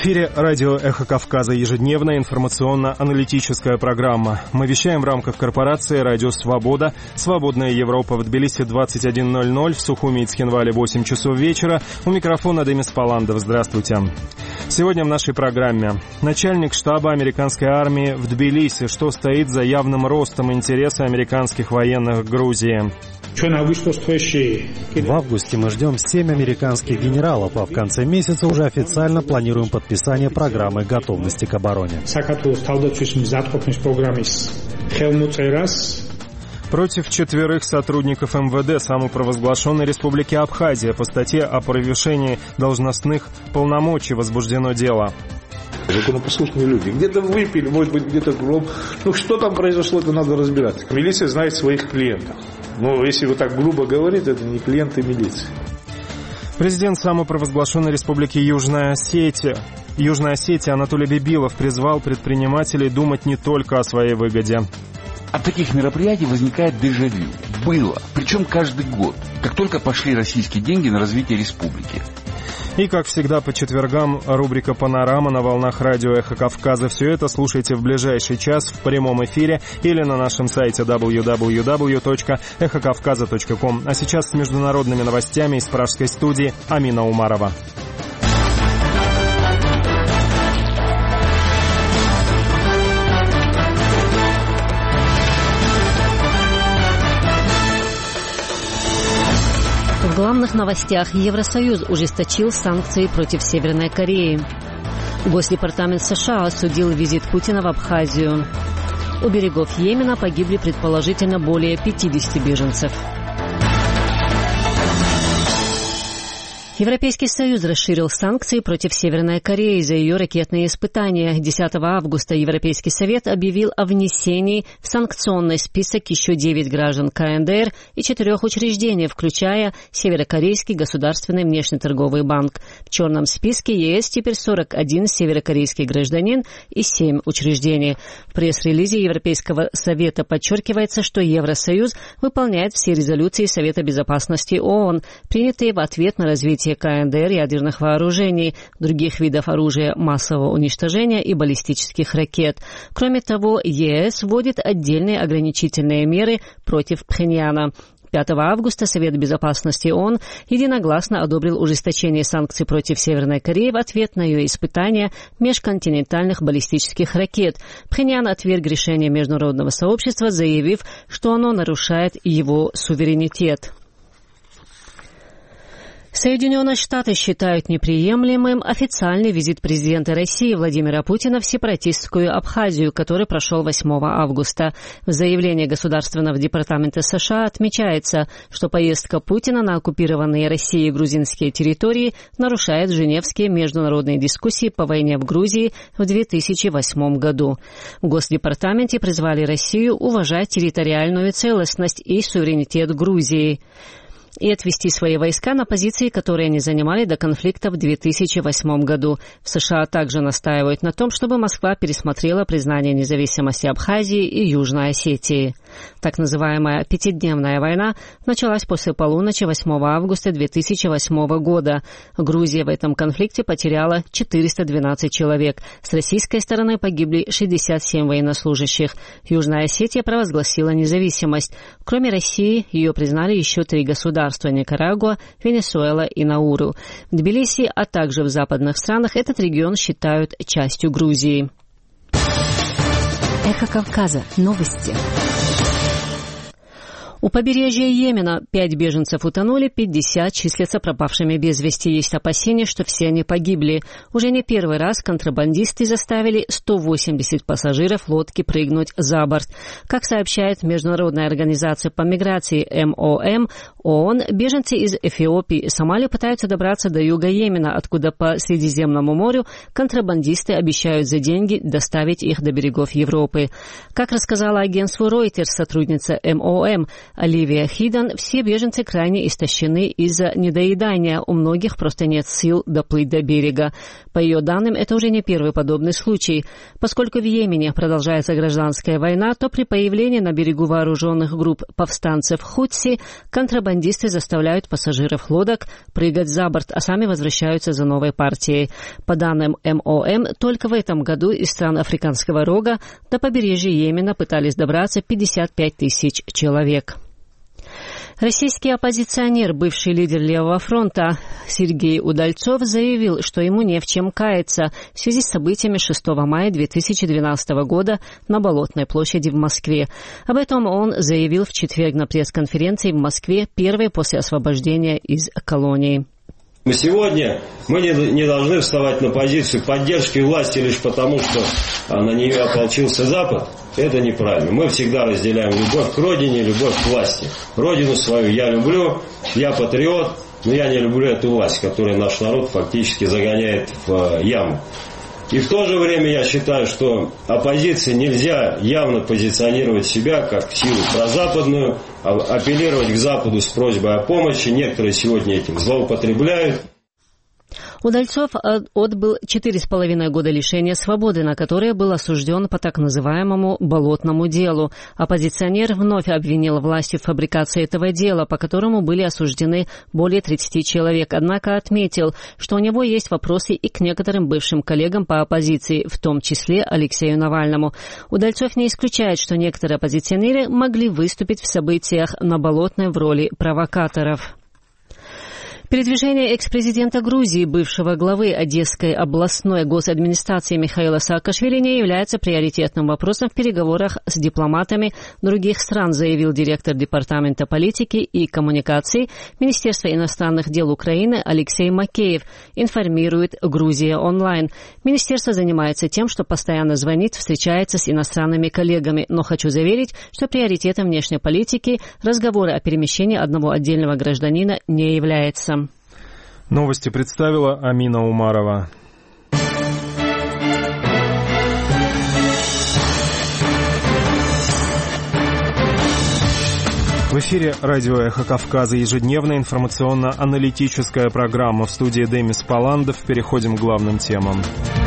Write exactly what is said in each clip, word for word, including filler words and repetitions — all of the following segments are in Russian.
В эфире радио «Эхо Кавказа», ежедневная информационно-аналитическая программа. Мы вещаем в рамках корпорации «Радио Свобода». «Свободная Европа» в Тбилиси двадцать один ноль ноль, в Сухуми и Цхинвале восемь часов вечера. У микрофона Демис Паландов. Здравствуйте. Сегодня в нашей программе начальник штаба американской армии в Тбилиси. Что стоит за явным ростом интереса американских военных к Грузии? В августе мы ждем семь американских генералов, а в конце месяца уже официально планируем подписание программы готовности к обороне. Против четверых сотрудников эм вэ дэ самопровозглашенной Республики Абхазия по статье о превышении должностных полномочий возбуждено дело. Законопослушные люди. Где-то выпили, может быть, где-то гром. Ну, что там произошло, это надо разбираться. Милиция знает своих клиентов. Но если вот так грубо говорить, это не клиенты милиции. Президент самопровозглашенной Республики Южная Осетия, Южная Осетия Анатолий Бибилов призвал предпринимателей думать не только о своей выгоде. От таких мероприятий возникает дежавю. Было. Причем каждый год. Как только пошли российские деньги на развитие республики. И, как всегда, по четвергам рубрика «Панорама» на волнах радио «Эхо Кавказа». Все это слушайте в ближайший час в прямом эфире или на нашем сайте дабл ю дабл ю дабл ю точка эхо кавказа точка ком. А сейчас с международными новостями из пражской студии Амина Умарова. В главных новостях: Евросоюз ужесточил санкции против Северной Кореи. Госдепартамент США осудил визит Путина в Абхазию. У берегов Йемена погибли предположительно более пятидесяти беженцев. Европейский Союз расширил санкции против Северной Кореи за ее ракетные испытания. десятого августа Европейский Совет объявил о внесении в санкционный список еще девять граждан ка эн дэ эр и четырех учреждений, включая Северокорейский государственный внешнеторговый банк. В черном списке е эс теперь сорок один северокорейский гражданин и семь учреждений. В пресс-релизе Европейского Совета подчеркивается, что Евросоюз выполняет все резолюции Совета Безопасности ООН, принятые в ответ на развитие ка эн дэ эр ядерных вооружений, других видов оружия массового уничтожения и баллистических ракет. Кроме того, е эс вводит отдельные ограничительные меры против Пхеньяна. пятого августа Совет Безопасности ООН единогласно одобрил ужесточение санкций против Северной Кореи в ответ на ее испытания межконтинентальных баллистических ракет. Пхеньян отверг решение международного сообщества, заявив, что оно нарушает его суверенитет. Соединенные Штаты считают неприемлемым официальный визит президента России Владимира Путина в сепаратистскую Абхазию, который прошел восьмого августа. В заявлении Государственного департамента США отмечается, что поездка Путина на оккупированные Россией грузинские территории нарушает женевские международные дискуссии по войне в Грузии в две тысячи восьмом году. В Госдепартаменте призвали Россию уважать территориальную целостность и суверенитет Грузии и отвести свои войска на позиции, которые они занимали до конфликта в две тысячи восьмом году. В США также настаивают на том, чтобы Москва пересмотрела признание независимости Абхазии и Южной Осетии. Так называемая пятидневная война началась после полуночи восьмого августа две тысячи восьмого года. Грузия в этом конфликте потеряла четыреста двенадцать человек. С российской стороны погибли шестьдесят семь военнослужащих. Южная Осетия провозгласила независимость. Кроме России, ее признали еще три государства: Никарагуа, Венесуэла и Науру. В Тбилиси, а также в западных странах этот регион считают частью Грузии. Эхо Кавказа. Новости. У побережья Йемена пять беженцев утонули, пятьдесят числятся пропавшими без вести. Есть опасения, что все они погибли. Уже не первый раз контрабандисты заставили сто восемьдесят пассажиров лодки прыгнуть за борт. Как сообщает Международная организация по миграции эм о эм, ООН, беженцы из Эфиопии и Сомали пытаются добраться до юга Йемена, откуда по Средиземному морю контрабандисты обещают за деньги доставить их до берегов Европы. Как рассказала агентству Reuters сотрудница эм о эм Оливия Хидан, все беженцы крайне истощены из-за недоедания. У многих просто нет сил доплыть до берега. По ее данным, это уже не первый подобный случай. Поскольку в Йемене продолжается гражданская война, то при появлении на берегу вооруженных групп повстанцев Хутси контрабандисты контрабандисты заставляют пассажиров лодок прыгать за борт, а сами возвращаются за новой партией. По данным эм о эм, только в этом году из стран Африканского рога до побережья Йемена пытались добраться пятьдесят пять тысяч человек. Российский оппозиционер, бывший лидер Левого фронта Сергей Удальцов заявил, что ему не в чем каяться в связи с событиями шестого мая две тысячи двенадцатого года на Болотной площади в Москве. Об этом он заявил в четверг на пресс-конференции в Москве, первой после освобождения из колонии. Сегодня мы не, не должны вставать на позицию поддержки власти лишь потому, что на нее ополчился Запад. Это неправильно. Мы всегда разделяем любовь к родине, любовь к власти. Родину свою я люблю, я патриот, но я не люблю эту власть, которая наш народ фактически загоняет в яму. И в то же время я считаю, что оппозиции нельзя явно позиционировать себя как силу прозападную, апеллировать к Западу с просьбой о помощи. Некоторые сегодня этим злоупотребляют. Удальцов отбыл четыре с половиной года лишения свободы, на которое был осужден по так называемому «болотному делу». Оппозиционер вновь обвинил власти в фабрикации этого дела, по которому были осуждены более тридцати человек. Однако отметил, что у него есть вопросы и к некоторым бывшим коллегам по оппозиции, в том числе Алексею Навальному. Удальцов не исключает, что некоторые оппозиционеры могли выступить в событиях на Болотной в роли провокаторов. Передвижение экс-президента Грузии, бывшего главы Одесской областной госадминистрации Михаила Саакашвили не является приоритетным вопросом в переговорах с дипломатами других стран, заявил директор Департамента политики и коммуникаций Министерства иностранных дел Украины Алексей Макеев, информирует Грузия онлайн. Министерство занимается тем, что постоянно звонит, встречается с иностранными коллегами, но хочу заверить, что приоритетом внешней политики разговоры о перемещении одного отдельного гражданина не является. Новости представила Амина Умарова. В эфире радио «Эхо Кавказа», ежедневная информационно-аналитическая программа. В студии Демис Паландов. Переходим к главным темам.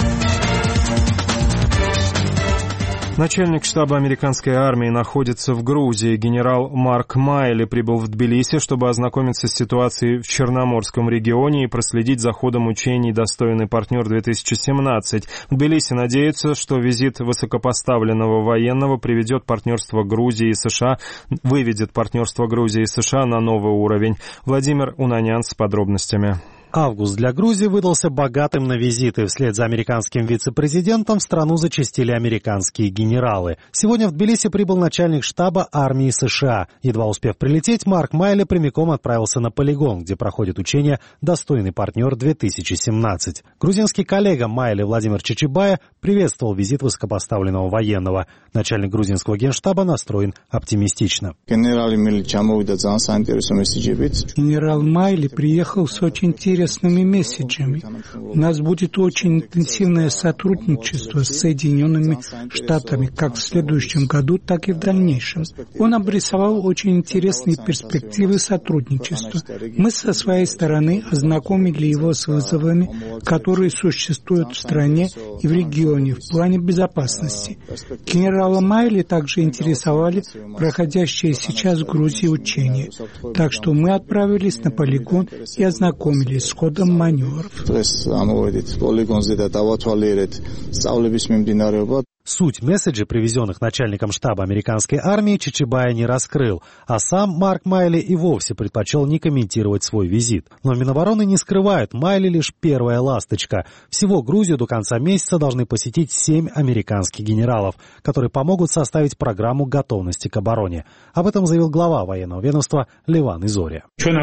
Начальник штаба американской армии находится в Грузии. Генерал Марк Майли прибыл в Тбилиси, чтобы ознакомиться с ситуацией в Черноморском регионе и проследить за ходом учений «Достойный партнер-две тысячи семнадцать». В Тбилиси надеются, что визит высокопоставленного военного приведет партнерство Грузии и США, выведет партнерство Грузии и США на новый уровень. Владимир Унанян с подробностями. Август для Грузии выдался богатым на визиты. Вслед за американским вице-президентом в страну зачастили американские генералы. Сегодня в Тбилиси прибыл начальник штаба армии США. Едва успев прилететь, Марк Майли прямиком отправился на полигон, где проходит учение «Достойный партнер-две тысячи семнадцать». Грузинский коллега Майли Владимир Чичибая приветствовал визит высокопоставленного военного. Начальник грузинского генштаба настроен оптимистично. Генерал Майли приехал с очень интересными месседжами. У нас будет очень интенсивное сотрудничество с Соединенными Штатами как в следующем году, так и в дальнейшем. Он обрисовал очень интересные перспективы сотрудничества. Мы со своей стороны ознакомили его с вызовами, которые существуют в стране и в регионе в плане безопасности. Генерала Майли также интересовали проходящие сейчас в Грузии учения. Так что мы отправились на полигон и ознакомились с ходом маневров. Суть месседжей, привезенных начальником штаба американской армии, Чичибая не раскрыл, а сам Марк Майли и вовсе предпочел не комментировать свой визит. Но Минобороны не скрывают, Майли лишь первая ласточка. Всего Грузию до конца месяца должны посетить семь американских генералов, которые помогут составить программу готовности к обороне. Об этом заявил глава военного ведомства Леван Изория.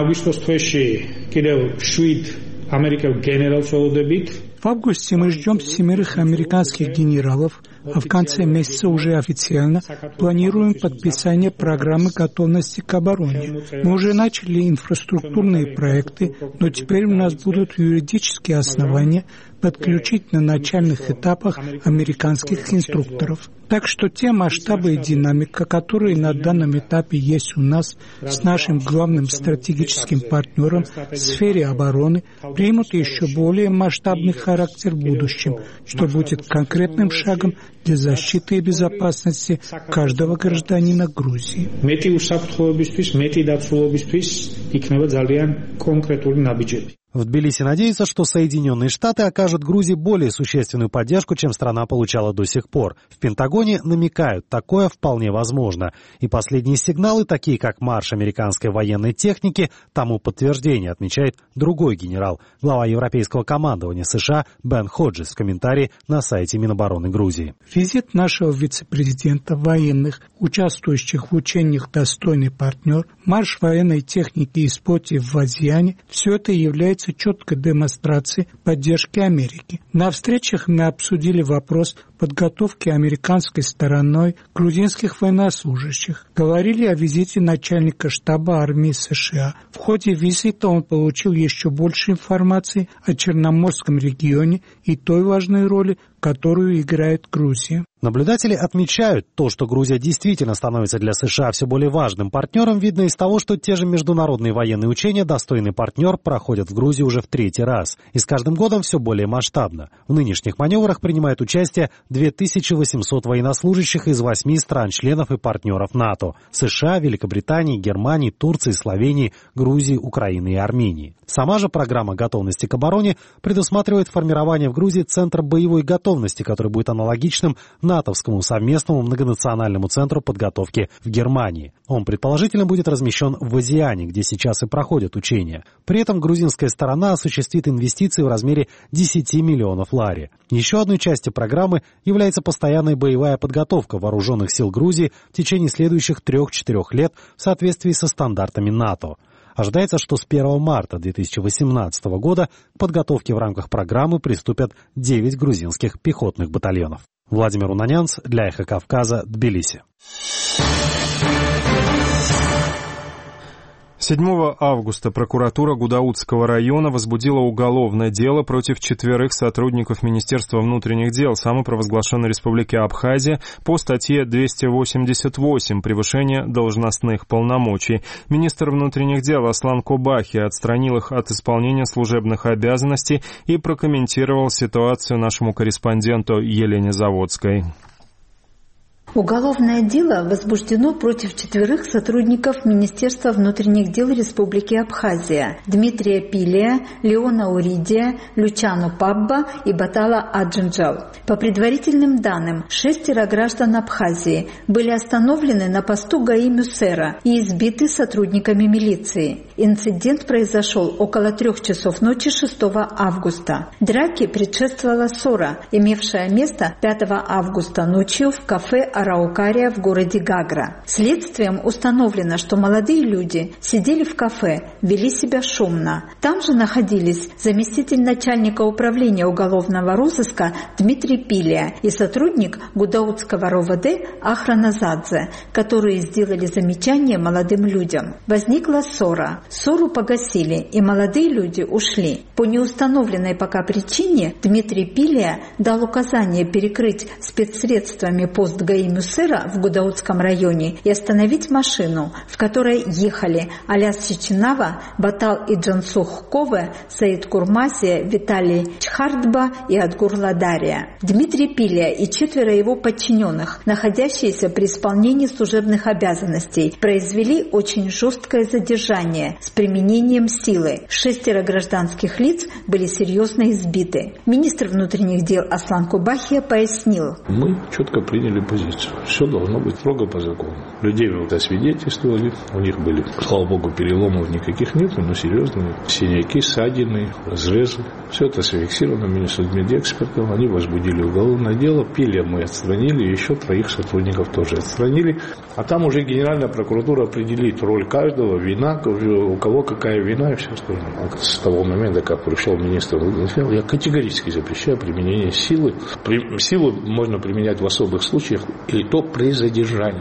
В августе мы ждем семерых американских генералов, а в конце месяца уже официально планируем подписание программы готовности к обороне. Мы уже начали инфраструктурные проекты, но теперь у нас будут юридические основания подключить на начальных этапах американских инструкторов. Так что те масштабы и динамика, которые на данном этапе есть у нас с нашим главным стратегическим партнером в сфере обороны, примут еще более масштабный характер в будущем, что будет конкретным шагом для защиты и безопасности каждого гражданина Грузии. В Тбилиси надеются, что Соединенные Штаты окажут Грузии более существенную поддержку, чем страна получала до сих пор. В Пентагоне намекают, такое вполне возможно. И последние сигналы, такие как марш американской военной техники, тому подтверждение, отмечает другой генерал, глава европейского командования США Бен Ходжес в комментарии на сайте Минобороны Грузии. Визит нашего вице-президента, военных, участвующих в учениях «Достойный партнер», марш военной техники и споте в Вазьяне – все это является четкой демонстрацией поддержки Америки. На встречах мы обсудили вопрос подготовки американской стороной грузинских военнослужащих. Говорили о визите начальника штаба армии США. В ходе визита он получил еще больше информации о Черноморском регионе и той важной роли, которую играет Грузия. Наблюдатели отмечают, то, что Грузия действительно становится для США все более важным партнером, видно из того, что те же международные военные учения «Достойный партнер» проходят в Грузии уже в третий раз. И с каждым годом все более масштабно. В нынешних маневрах принимают участие две тысячи восемьсот военнослужащих из восьми стран-членов и партнеров НАТО – США, Великобритании, Германии, Турции, Словении, Грузии, Украины и Армении. Сама же программа готовности к обороне предусматривает формирование в Грузии Центра боевой готовности, который будет аналогичным натовскому совместному многонациональному центру подготовки в Германии. Он, предположительно, будет размещен в Азиане, где сейчас и проходят учения. При этом грузинская сторона осуществит инвестиции в размере десяти миллионов лари. Еще одной частью программы является постоянная боевая подготовка вооруженных сил Грузии в течение следующих трех-четырех лет в соответствии со стандартами НАТО. Ожидается, что с первого марта две тысячи восемнадцатого года к подготовке в рамках программы приступят девять грузинских пехотных батальонов. Владимир Унанянц для «Эхо Кавказа», Тбилиси. седьмого августа прокуратура Гудаутского района возбудила уголовное дело против четверых сотрудников Министерства внутренних дел самопровозглашенной Республики Абхазия по статье двести восемьдесят восемь «Превышение должностных полномочий». Министр внутренних дел Аслан Кобахи отстранил их от исполнения служебных обязанностей и прокомментировал ситуацию нашему корреспонденту Елене Заводской. Уголовное дело возбуждено против четверых сотрудников Министерства внутренних дел Республики Абхазия: Дмитрия Пилия, Леона Уридия, Лючану Пабба и Батала Аджинджал. По предварительным данным, шестеро граждан Абхазии были остановлены на посту ГАИ Мюсера и избиты сотрудниками милиции. Инцидент произошел около трех часов ночи шестого августа. Драке предшествовала ссора, имевшая место пятого августа ночью в кафе Араукария в городе Гагра. Следствием установлено, что молодые люди сидели в кафе, вели себя шумно. Там же находились заместитель начальника управления уголовного розыска Дмитрий Пилия и сотрудник Гудаутского РОВД Ахраназадзе, которые сделали замечание молодым людям. Возникла ссора. Ссору погасили, и молодые люди ушли. По неустановленной пока причине Дмитрий Пилия дал указание перекрыть спецсредствами пост ГАИ Мюсера в Гудаутском районе и остановить машину, в которой ехали Аляс Чеченава, Батал Иджансух Кове, Саид Курмасия, Виталий Чхардба и Адгур Ладария. Дмитрий Пилия и четверо его подчиненных, находящиеся при исполнении служебных обязанностей, произвели очень жесткое задержание с применением силы. Шестеро гражданских лиц были серьезно избиты. Министр внутренних дел Аслан Кобахи пояснил: мы четко приняли позицию. Все должно быть строго по закону. Людей вот освидетельствовали, у них были, слава богу, переломов никаких нет, но серьезные синяки, ссадины, разрезы. Все это зафиксировано медэкспертом. Они возбудили уголовное дело. Пилия мы отстранили, еще троих сотрудников тоже отстранили. А там уже Генеральная прокуратура определит роль каждого, вина, у кого какая вина и все остальное. С того момента, как пришел министр внутренних дел, я категорически запрещаю применение силы. Силу можно применять в особых случаях, и то при задержании.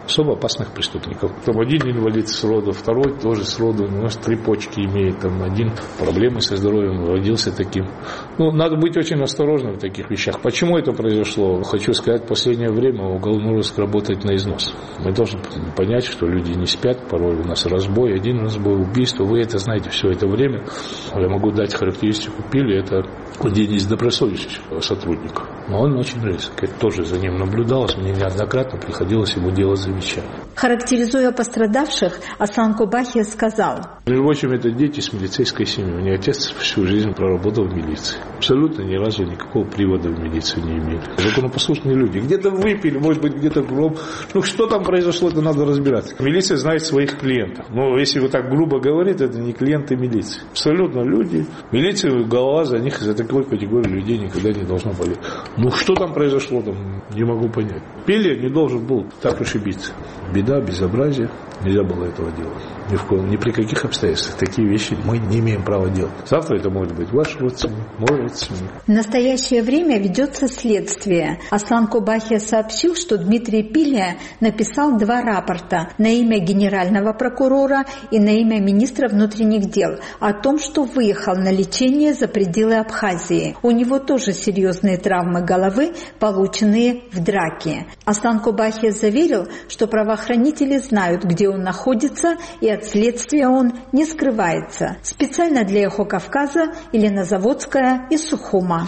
особо опасных преступников. Там один инвалид с роду, второй тоже с роду, у нас три почки имеет, там один проблемы со здоровьем, родился таким. Ну, надо быть очень осторожным в таких вещах. Почему это произошло? Хочу сказать, в последнее время уголовный розыск работает на износ. Мы должны понять, что люди не спят, порой у нас разбой, один разбой, убийство. Вы это знаете все это время. Я могу дать характеристику Пили, это один из добросовестных сотрудников. Но он очень резкий. Это тоже за ним наблюдалось, мне неоднократно приходилось ему делать замечания. Характеризуя пострадавших, Аслан Кубахия сказал: между прочим, это дети с милицейской семьи. У меня отец всю жизнь проработал в милиции. Абсолютно ни разу никакого привода в милицию не имели. Законопослушные люди. Где-то выпили, может быть, где-то гром. Ну, что там произошло, это надо разбираться. Милиция знает своих клиентов. Но если вы так грубо говорите, это не клиенты милиции. Абсолютно люди. Милиция, голова за них, за такой категории людей никогда не должна болеть. Ну, что там произошло, там не могу понять. Пили не должен был так уж и биться. Беда, безобразие. Нельзя было этого делать. Ни, в коем, ни при каких обстоятельствах. Такие вещи мы не имеем права делать. Завтра это может быть ваш родственник, мой родственник. В настоящее время ведется следствие. Аслан Кубахия сообщил, что Дмитрий Пилия написал два рапорта на имя генерального прокурора и на имя министра внутренних дел о том, что выехал на лечение за пределы Абхазии. У него тоже серьезные травмы головы, полученные в драке. Аслан Кубахия заверил, что правоохранители знают, где он находится, и от следствия он не скрывается. Специально для «Эхо Кавказа» Елена Заводская из Сухума.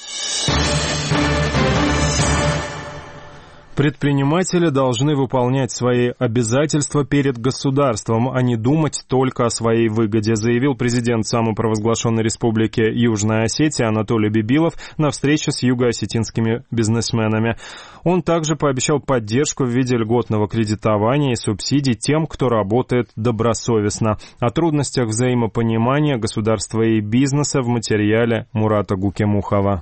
Предприниматели должны выполнять свои обязательства перед государством, а не думать только о своей выгоде, заявил президент самопровозглашенной республики Южная Осетия Анатолий Бибилов на встрече с юго-осетинскими бизнесменами. Он также пообещал поддержку в виде льготного кредитования и субсидий тем, кто работает добросовестно. О трудностях взаимопонимания государства и бизнеса в материале Мурата Гукемухова.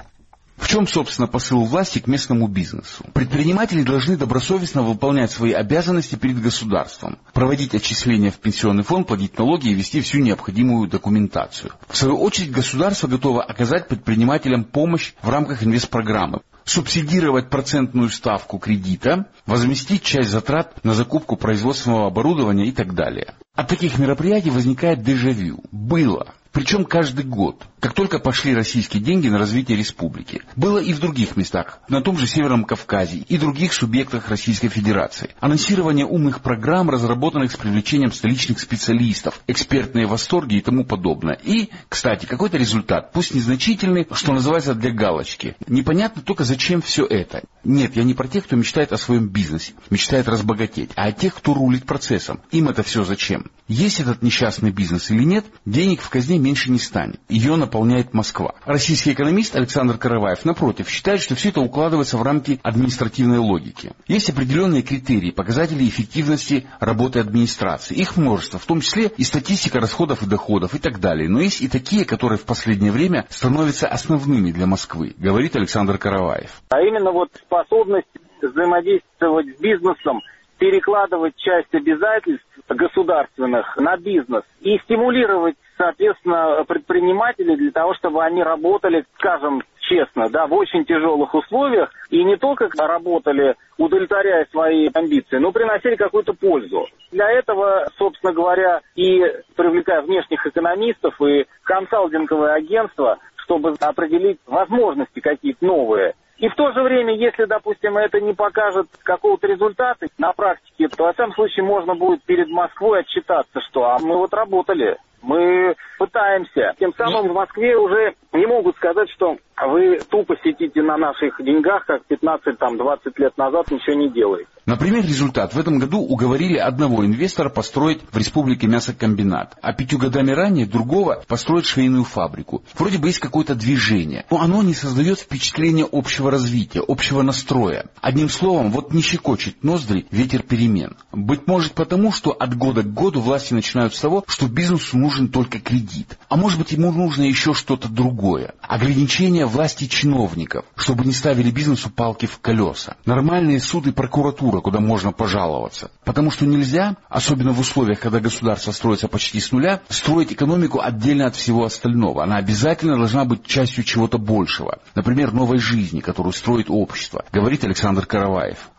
В чем, собственно, посыл власти к местному бизнесу? Предприниматели должны добросовестно выполнять свои обязанности перед государством, проводить отчисления в пенсионный фонд, платить налоги и вести всю необходимую документацию. В свою очередь, государство готово оказать предпринимателям помощь в рамках инвестпрограммы, субсидировать процентную ставку кредита, возместить часть затрат на закупку производственного оборудования и так далее. От таких мероприятий возникает дежавю. Было. Причем каждый год, как только пошли российские деньги на развитие республики. Было и в других местах, на том же Северном Кавказе и других субъектах Российской Федерации. Анонсирование умных программ, разработанных с привлечением столичных специалистов, экспертные восторги и тому подобное. И, кстати, какой-то результат, пусть незначительный, что называется для галочки. Непонятно только, зачем все это. Нет, я не про тех, кто мечтает о своем бизнесе, мечтает разбогатеть, а о тех, кто рулит процессом. Им это все зачем? Есть этот несчастный бизнес или нет, денег в казне меньше не станет. Ее наполняет Москва. Российский экономист Александр Караваев, напротив, считает, что все это укладывается в рамки административной логики. Есть определенные критерии, показатели эффективности работы администрации. Их множество, в том числе и статистика расходов и доходов и так далее. Но есть и такие, которые в последнее время становятся основными для Москвы, говорит Александр Караваев. А именно вот способность взаимодействовать с бизнесом, перекладывать часть обязательств государственных на бизнес и стимулировать, соответственно, предпринимателей для того, чтобы они работали, скажем честно, да, в очень тяжелых условиях и не только работали, удовлетворяя свои амбиции, но приносили какую-то пользу. Для этого, собственно говоря, и привлекая внешних экономистов и консалтинговые агентства, чтобы определить возможности какие-то новые. И в то же время, если, допустим, это не покажет какого-то результата на практике, то в этом случае можно будет перед Москвой отчитаться, что а мы вот работали, мы пытаемся. Тем самым в Москве уже не могут сказать, что вы тупо сидите на наших деньгах, как пятнадцать-двадцать лет назад ничего не делаете. Например, результат. В этом году уговорили одного инвестора построить в республике мясокомбинат, а пятью годами ранее другого построить швейную фабрику. Вроде бы есть какое-то движение, но оно не создает впечатления общего развития, общего настроя. Одним словом, вот не щекочет ноздри ветер перемен. Быть может потому, что от года к году власти начинают с того, что бизнесу нужен только кредит. А может быть ему нужно еще что-то другое. Ограничение власти чиновников, чтобы не ставили бизнесу палки в колеса. Нормальные суды и прокуратура, куда можно пожаловаться. Потому что нельзя, особенно в условиях, когда государство строится почти с нуля, строить экономику отдельно от всего остального. Она обязательно должна быть частью чего-то большего. Например, новой жизни, которую строит общество, говорит Александр Караваев. В этом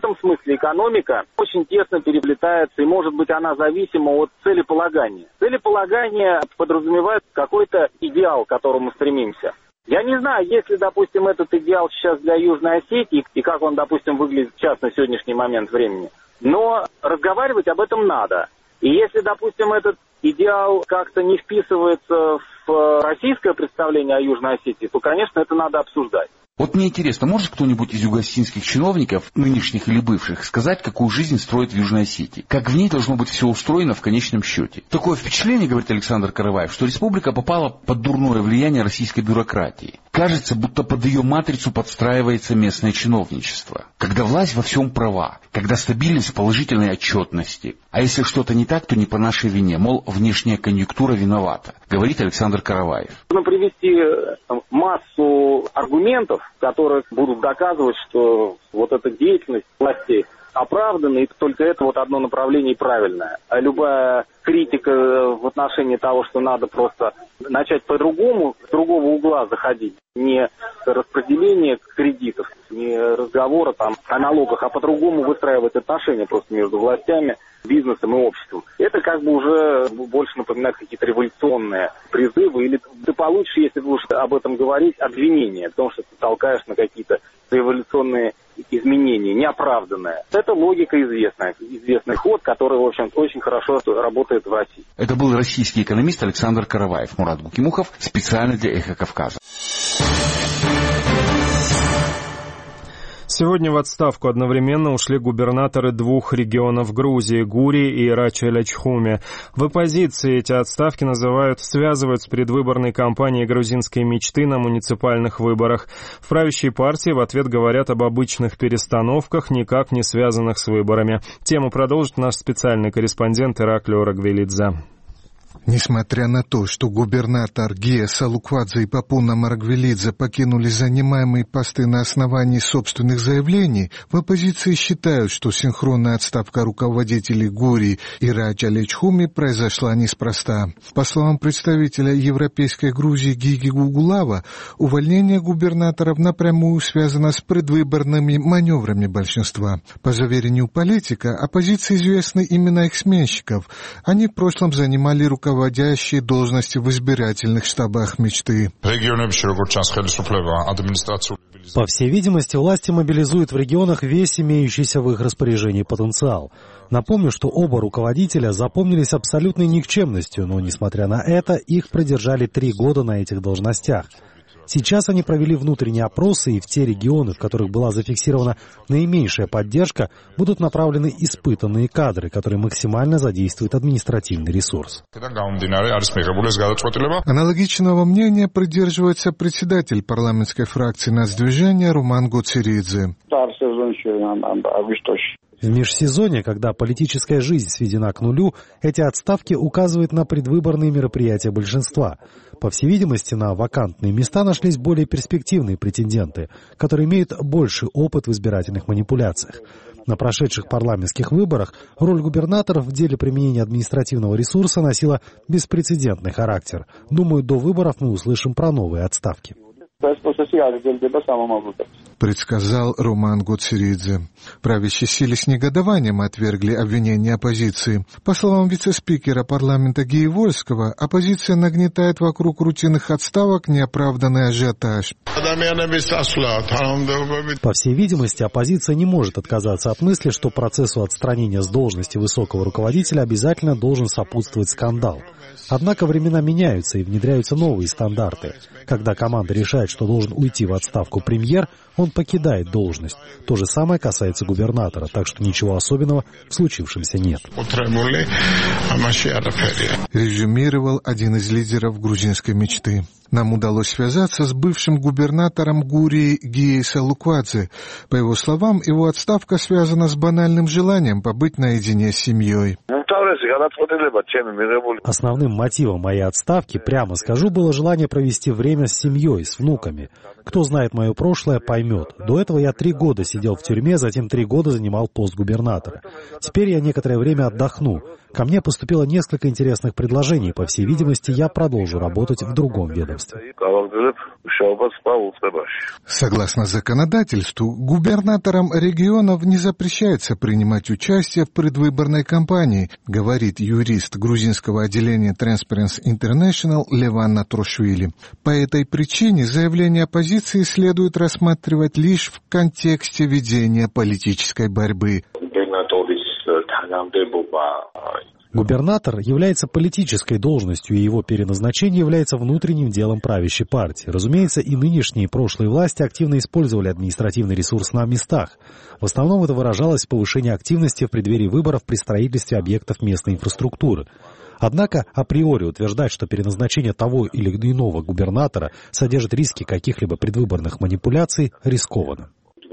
этом смысле экономика очень тесно переплетается, и, может быть, она зависима от целеполагания. Целеполагание подразумевает какой-то идеал, к которому стремимся. Я не знаю, есть ли, допустим, этот идеал сейчас для Южной Осетии, и как он, допустим, выглядит сейчас на сегодняшний момент времени. Но разговаривать об этом надо. И если, допустим, этот идеал как-то не вписывается в российское представление о Южной Осетии, то, конечно, это надо обсуждать. Вот мне интересно, может кто-нибудь из юго-осетинских чиновников, нынешних или бывших, сказать, какую жизнь строит в Южной Осетии? Как в ней должно быть все устроено в конечном счете? Такое впечатление, говорит Александр Караваев, что республика попала под дурное влияние российской бюрократии. Кажется, будто под ее матрицу подстраивается местное чиновничество. Когда власть во всем права, когда стабильность в положительной отчетности. А если что-то не так, то не по нашей вине, мол, внешняя конъюнктура виновата, говорит Александр Караваев. Нужно привести массу аргументов, которые будут доказывать, что вот эта деятельность властей оправдана, и только это вот одно направление правильное. А любая критика в отношении того, что надо просто начать по-другому, с другого угла заходить, не распределение кредитов, не разговора там о налогах, а по-другому выстраивать отношения просто между властями, бизнесом и обществом. Это как бы уже больше напоминает какие-то революционные призывы, или ты получишь, если будешь об этом говорить, обвинения, потому что ты толкаешь на какие-то революционные изменения, неоправданные. Это логика известная, известный ход, который, в общем, очень хорошо работает в России. Это был российский экономист Александр Караваев. Мурат Гукимухов специально для «Эхо Кавказа». Сегодня в отставку одновременно ушли губернаторы двух регионов Грузии – Гурии и Рача-Лячхуми. В оппозиции эти отставки называют, связывают с предвыборной кампанией грузинской мечты на муниципальных выборах. В правящей партии в ответ говорят об обычных перестановках, никак не связанных с выборами. Тему продолжит наш специальный корреспондент Ираклий Орагвелидзе. Несмотря на то, что губернатор Гия Салуквадзе и Папуна Марагвелидзе покинули занимаемые посты на основании собственных заявлений, в оппозиции считают, что синхронная отставка руководителей Гурии и Рача-Лячхуми произошла неспроста. По словам представителя Европейской Грузии Гиги Гугулава, увольнение губернаторов напрямую связано с предвыборными маневрами большинства. По заверению политика, оппозиции известны имена их сменщиков. Они в прошлом занимали руководителей руководящие должности в избирательных штабах мечты. По всей видимости, власти мобилизуют в регионах весь имеющийся в их распоряжении потенциал. Напомню, что оба руководителя запомнились абсолютной никчемностью, но, несмотря на это, их продержали три года на этих должностях. Сейчас они провели внутренние опросы, и в те регионы, в которых была зафиксирована наименьшая поддержка, будут направлены испытанные кадры, которые максимально задействуют административный ресурс. Аналогичного мнения придерживается председатель парламентской фракции Нацдвижения Роман Гоцеридзе. В межсезонье, когда политическая жизнь сведена к нулю, эти отставки указывают на предвыборные мероприятия большинства. По всей видимости, на вакантные места нашлись более перспективные претенденты, которые имеют больший опыт в избирательных манипуляциях. На прошедших парламентских выборах роль губернаторов в деле применения административного ресурса носила беспрецедентный характер. Думаю, до выборов мы услышим про новые отставки. Предсказал Роман Гоцеридзе. Правящие силы с негодованием отвергли обвинения оппозиции. По словам вице-спикера парламента Гии Вольского, оппозиция нагнетает вокруг рутинных отставок неоправданный ажиотаж. По всей видимости, оппозиция не может отказаться от мысли, что процессу отстранения с должности высокого руководителя обязательно должен сопутствовать скандал. Однако времена меняются и внедряются новые стандарты. Когда команда решает, что должен уйти в отставку премьер, он покидает должность. То же самое касается губернатора, так что ничего особенного в случившемся нет. Резюмировал один из лидеров грузинской мечты. Нам удалось связаться с бывшим губернатором Гурии Гией Салуквадзе. По его словам, его отставка связана с банальным желанием побыть наедине с семьей. Основным мотивом моей отставки, прямо скажу, было желание провести время с семьей, с внуками. Кто знает мое прошлое, поймет. До этого я три года сидел в тюрьме, затем три года занимал пост губернатора. Теперь я некоторое время отдохну. Ко мне поступило несколько интересных предложений. По всей видимости, я продолжу работать в другом ведомстве. Согласно законодательству, губернаторам регионов не запрещается принимать участие в предвыборной кампании, говорит юрист грузинского отделения Transparency International Леван Натрошвили. По этой причине заявление оппозиции следует рассматривать лишь в контексте ведения политической борьбы. Губернатор является политической должностью, и его переназначение является внутренним делом правящей партии. Разумеется, и нынешние, и прошлые власти активно использовали административный ресурс на местах. В основном это выражалось в повышении активности в преддверии выборов при строительстве объектов местной инфраструктуры. Однако априори утверждать, что переназначение того или иного губернатора содержит риски каких-либо предвыборных манипуляций, рискованно.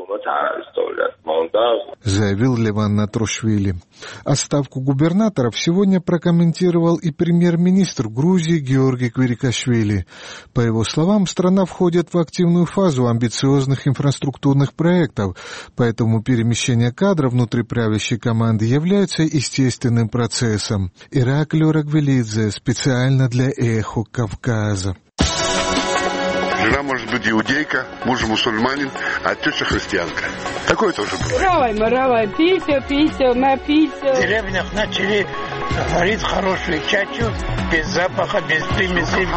Заявил Леван Натрошвили. Отставку губернаторов сегодня прокомментировал и премьер-министр Грузии Георгий Квирикашвили. По его словам, страна входит в активную фазу амбициозных инфраструктурных проектов, поэтому перемещение кадров внутри правящей команды является естественным процессом. Ираклий Рагвелидзе специально для «Эхо Кавказа». Жена может быть иудейка, муж мусульманин, а теща христианка. Такое тоже было. Равай, маравай, пися, пися, напися. В деревнях начали варить хорошую чачу, без запаха, без примесей.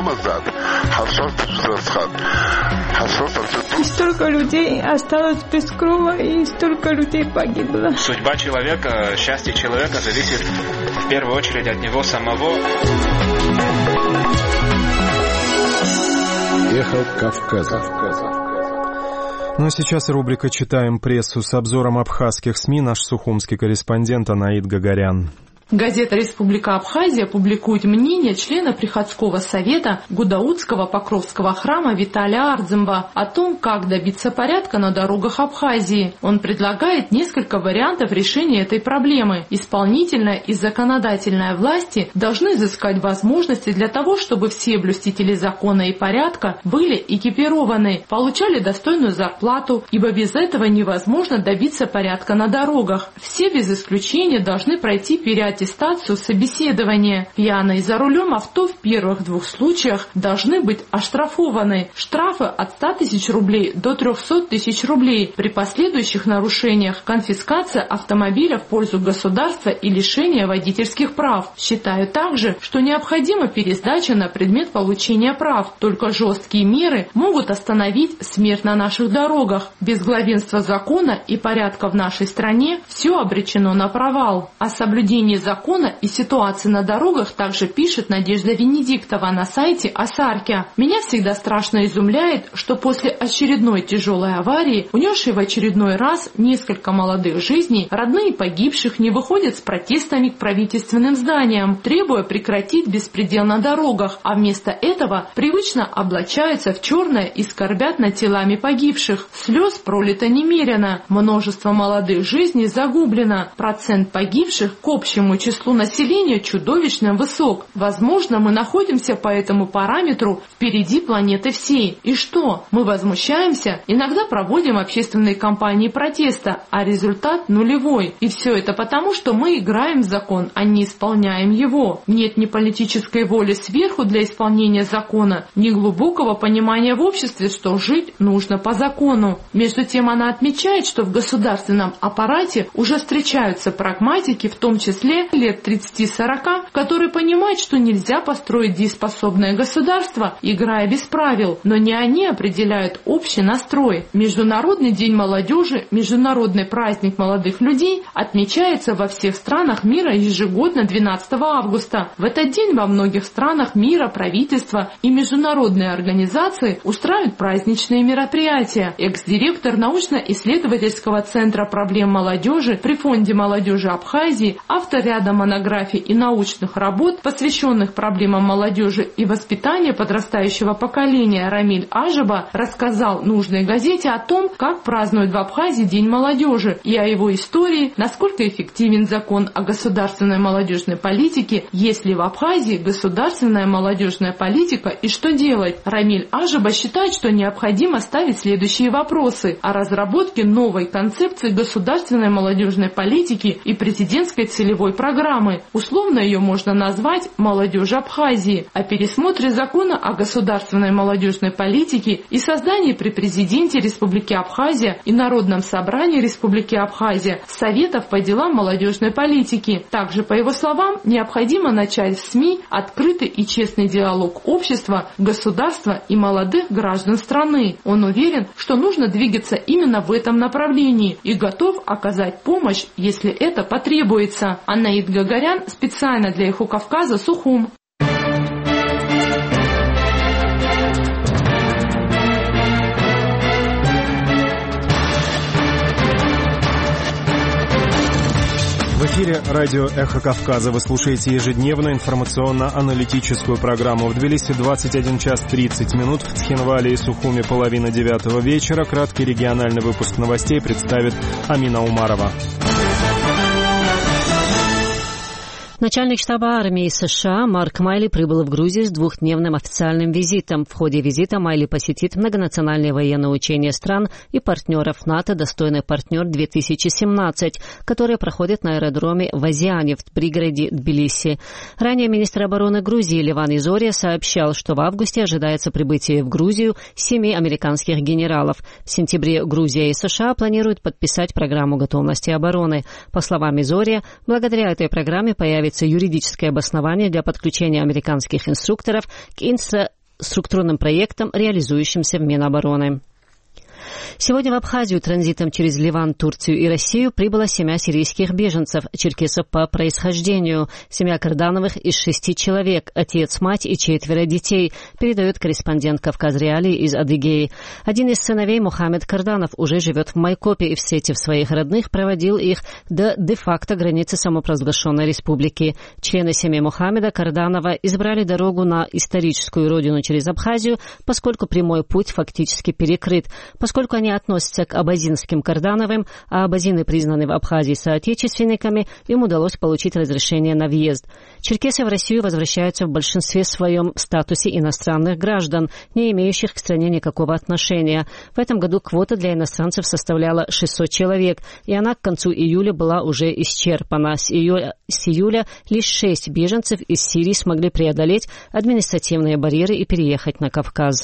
И столько людей осталось без крова, и столько людей погибло. Судьба человека, счастье человека зависит в первую очередь от него самого. Эхо Кавказа. Ну а сейчас рубрика «Читаем прессу» с обзором абхазских СМИ. Наш сухумский корреспондент Анаид Гагарян. Газета «Республика Абхазия» публикует мнение члена Приходского совета Гудаутского Покровского храма Виталия Ардземба о том, как добиться порядка на дорогах Абхазии. Он предлагает несколько вариантов решения этой проблемы. Исполнительная и законодательная власти должны изыскать возможности для того, чтобы все блюстители закона и порядка были экипированы, получали достойную зарплату, ибо без этого невозможно добиться порядка на дорогах. Все без исключения должны пройти период аттестацию собеседования. Пьяные за рулем авто в первых двух случаях должны быть оштрафованы. Штрафы от ста тысяч рублей до трехсот тысяч рублей. При последующих нарушениях конфискация автомобиля в пользу государства и лишение водительских прав. Считаю также, что необходима пересдача на предмет получения прав. Только жесткие меры могут остановить смерть на наших дорогах. Без главенства закона и порядка в нашей стране все обречено на провал. О соблюдении закона и ситуации на дорогах также пишет Надежда Венедиктова на сайте Асаркя. Меня всегда страшно изумляет, что после очередной тяжелой аварии, унесшей в очередной раз несколько молодых жизней, родные погибших не выходят с протестами к правительственным зданиям, требуя прекратить беспредел на дорогах, а вместо этого привычно облачаются в черное и скорбят над телами погибших. Слез пролито немерено, множество молодых жизней загублено, процент погибших к общему числу населения чудовищно высок. Возможно, мы находимся по этому параметру впереди планеты всей. И что? Мы возмущаемся, иногда проводим общественные кампании протеста, а результат нулевой. И все это потому, что мы играем в закон, а не исполняем его. Нет ни политической воли сверху для исполнения закона, ни глубокого понимания в обществе, что жить нужно по закону. Между тем она отмечает, что в государственном аппарате уже встречаются прагматики, в том числе лет тридцати-сорока, которые понимают, что нельзя построить дееспособное государство, играя без правил, но не они определяют общий настрой. Международный день молодежи, международный праздник молодых людей отмечается во всех странах мира ежегодно двенадцатого августа. В этот день во многих странах мира правительства и международные организации устраивают праздничные мероприятия. Экс-директор научно-исследовательского центра проблем молодежи при Фонде молодежи Абхазии, автор ряда монографий и научных работ, посвященных проблемам молодежи и воспитания подрастающего поколения, Рамиль Ажаба рассказал нужной газете о том, как празднуют в Абхазии День молодежи и о его истории, насколько эффективен закон о государственной молодежной политике, есть ли в Абхазии государственная молодежная политика и что делать. Рамиль Ажаба считает, что необходимо ставить следующие вопросы о разработке новой концепции государственной молодежной политики и президентской целевой программы. Условно ее можно можно назвать «молодежь Абхазии», о пересмотре закона о государственной молодежной политике и создании при президенте Республики Абхазия и Народном собрании Республики Абхазия Советов по делам молодежной политики. Также, по его словам, необходимо начать в СМИ открытый и честный диалог общества, государства и молодых граждан страны. Он уверен, что нужно двигаться именно в этом направлении и готов оказать помощь, если это потребуется. Анаид Гагарян специально для «Эхо Кавказа», Сухум. В эфире радио «Эхо Кавказа». Вы слушаете ежедневную информационно-аналитическую программу. В Тбилиси двадцать один час тридцать минут, в Цхинвале и Сухуме половина девятого вечера. Краткий региональный выпуск новостей представит Амина Умарова. Начальник штаба армии США Марк Майли прибыл в Грузию с двухдневным официальным визитом. В ходе визита Майли посетит многонациональные военные учения стран и партнеров НАТО «Достойный партнер две тысячи семнадцать», которые проходят на аэродроме в Азиане в пригороде Тбилиси. Ранее министр обороны Грузии Леван Изория сообщал, что в августе ожидается прибытие в Грузию семи американских генералов. В сентябре Грузия и США планируют подписать программу готовности обороны. По словам Изория, благодаря этой программе появится юридическое обоснование для подключения американских инструкторов к инфраструктурным проектам, реализующимся в Минобороны. Сегодня в Абхазию транзитом через Ливан, Турцию и Россию прибыло семья сирийских беженцев, черкесов по происхождению. Семья Кардановых из шести человек, отец, мать и четверо детей, передает корреспондент «Кавказ-Реалии» из Адыгеи. Один из сыновей, Мухаммед Карданов, уже живет в Майкопе и, встретив своих родных, проводил их до де-факто границы самопровозглашенной республики. Члены семьи Мухаммеда Карданова избрали дорогу на историческую родину через Абхазию, поскольку прямой путь фактически перекрыт. Поскольку они относятся к абазинским Кардановым, а абазины признаны в Абхазии соотечественниками, им удалось получить разрешение на въезд. Черкесы в Россию возвращаются в большинстве своем в статусе иностранных граждан, не имеющих к стране никакого отношения. В этом году квота для иностранцев составляла шестьсот человек, и она к концу июля была уже исчерпана. С июля, с июля лишь шесть беженцев из Сирии смогли преодолеть административные барьеры и переехать на Кавказ.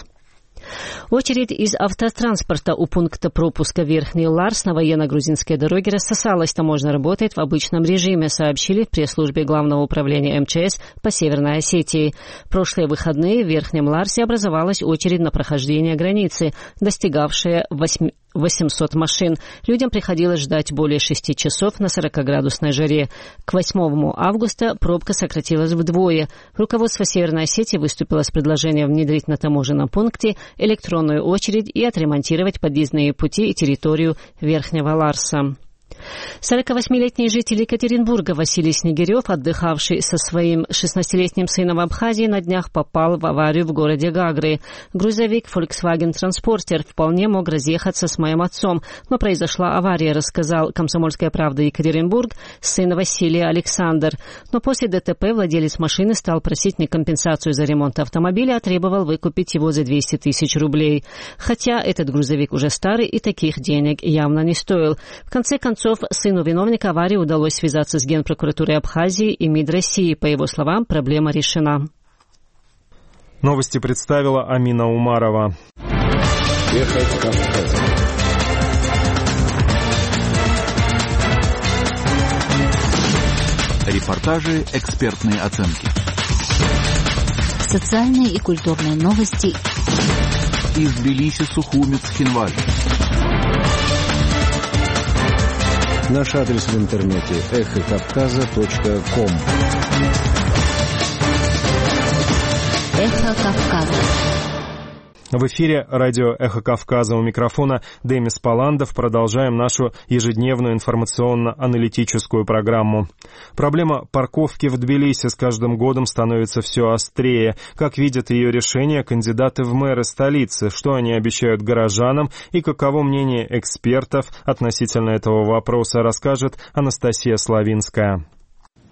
Очередь из автотранспорта у пункта пропуска Верхний Ларс на военно-грузинской дороге рассосалась. Таможня работает в обычном режиме, сообщили в пресс-службе Главного управления эм че эс по Северной Осетии. В прошлые выходные в Верхнем Ларсе образовалась очередь на прохождение границы, достигавшая восемьсот машин. Людям приходилось ждать более шести часов на сорокаградусной жаре. К восьмому августа пробка сократилась вдвое. Руководство Северной Осетии выступило с предложением внедрить на таможенном пункте электронную очередь и отремонтировать подъездные пути и территорию Верхнего Ларса. сорокавосьмилетний житель Екатеринбурга Василий Снегирев, отдыхавший со своим шестнадцатилетним сыном в Абхазии, на днях попал в аварию в городе Гагры. Грузовик Volkswagen Transporter вполне мог разъехаться с моим отцом, но произошла авария, рассказал «Комсомольская правда» Екатеринбург сын Василия Александр. Но после ДТП владелец машины стал просить не компенсацию за ремонт автомобиля, а требовал выкупить его за двести тысяч рублей. Хотя этот грузовик уже старый и таких денег явно не стоил. В конце концов, сыну виновника аварии удалось связаться с Генпрокуратурой Абхазии и МИД России. По его словам, проблема решена. Новости представила Амина Умарова. Эхо Кавказа. Репортажи, экспертные оценки. Социальные и культурные новости. Из Тбилиси, Сухуми, Цхинвали. Наш адрес в интернете эхо кавказа точка ком. Эхо Кавказа. В эфире радио «Эхо Кавказа», у микрофона Демис Паландов. Продолжаем нашу ежедневную информационно-аналитическую программу. Проблема парковки в Тбилиси с каждым годом становится все острее. Как видят ее решение кандидаты в мэры столицы, что они обещают горожанам и каково мнение экспертов относительно этого вопроса, расскажет Анастасия Славинская.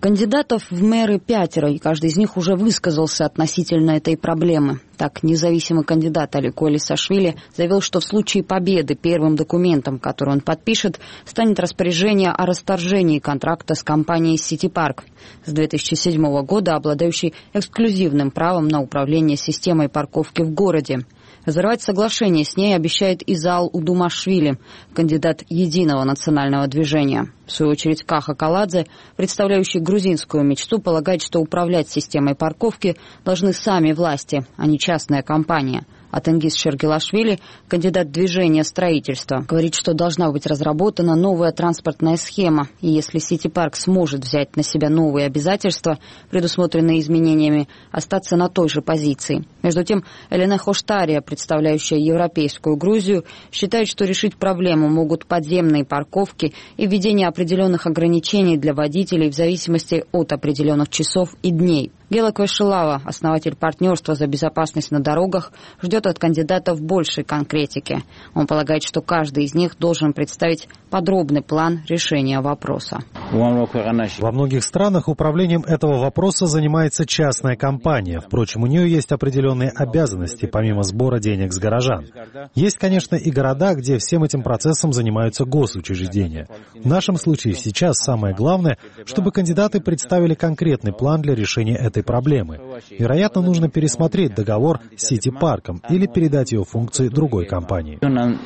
Кандидатов в мэры пятеро, и каждый из них уже высказался относительно этой проблемы. Так, независимый кандидат Алико Элисашвили заявил, что в случае победы первым документом, который он подпишет, станет распоряжение о расторжении контракта с компанией City Park, с две тысячи седьмого года обладающей эксклюзивным правом на управление системой парковки в городе. Разорвать соглашение с ней обещает Изаал Удумашвили, кандидат Единого национального движения. В свою очередь Каха Каладзе, представляющий грузинскую мечту, полагает, что управлять системой парковки должны сами власти, а не частная компания. А Тенгиз Шергилашвили, кандидат движения строительства, говорит, что должна быть разработана новая транспортная схема, и если City Park сможет взять на себя новые обязательства, предусмотренные изменениями, остаться на той же позиции. Между тем, Элена Хоштария, представляющая европейскую Грузию, считает, что решить проблему могут подземные парковки и введение определенных ограничений для водителей в зависимости от определенных часов и дней. Гела Квешилава, основатель партнерства за безопасность на дорогах, ждет от кандидатов большей конкретики. Он полагает, что каждый из них должен представить подробный план решения вопроса. Во многих странах управлением этого вопроса занимается частная компания. Впрочем, у нее есть определенные обязанности, помимо сбора денег с горожан. Есть, конечно, и города, где всем этим процессом занимаются госучреждения. В нашем случае сейчас самое главное, чтобы кандидаты представили конкретный план для решения этой проблемы. Вероятно, нужно пересмотреть договор с City Park или передать ее функции другой компании.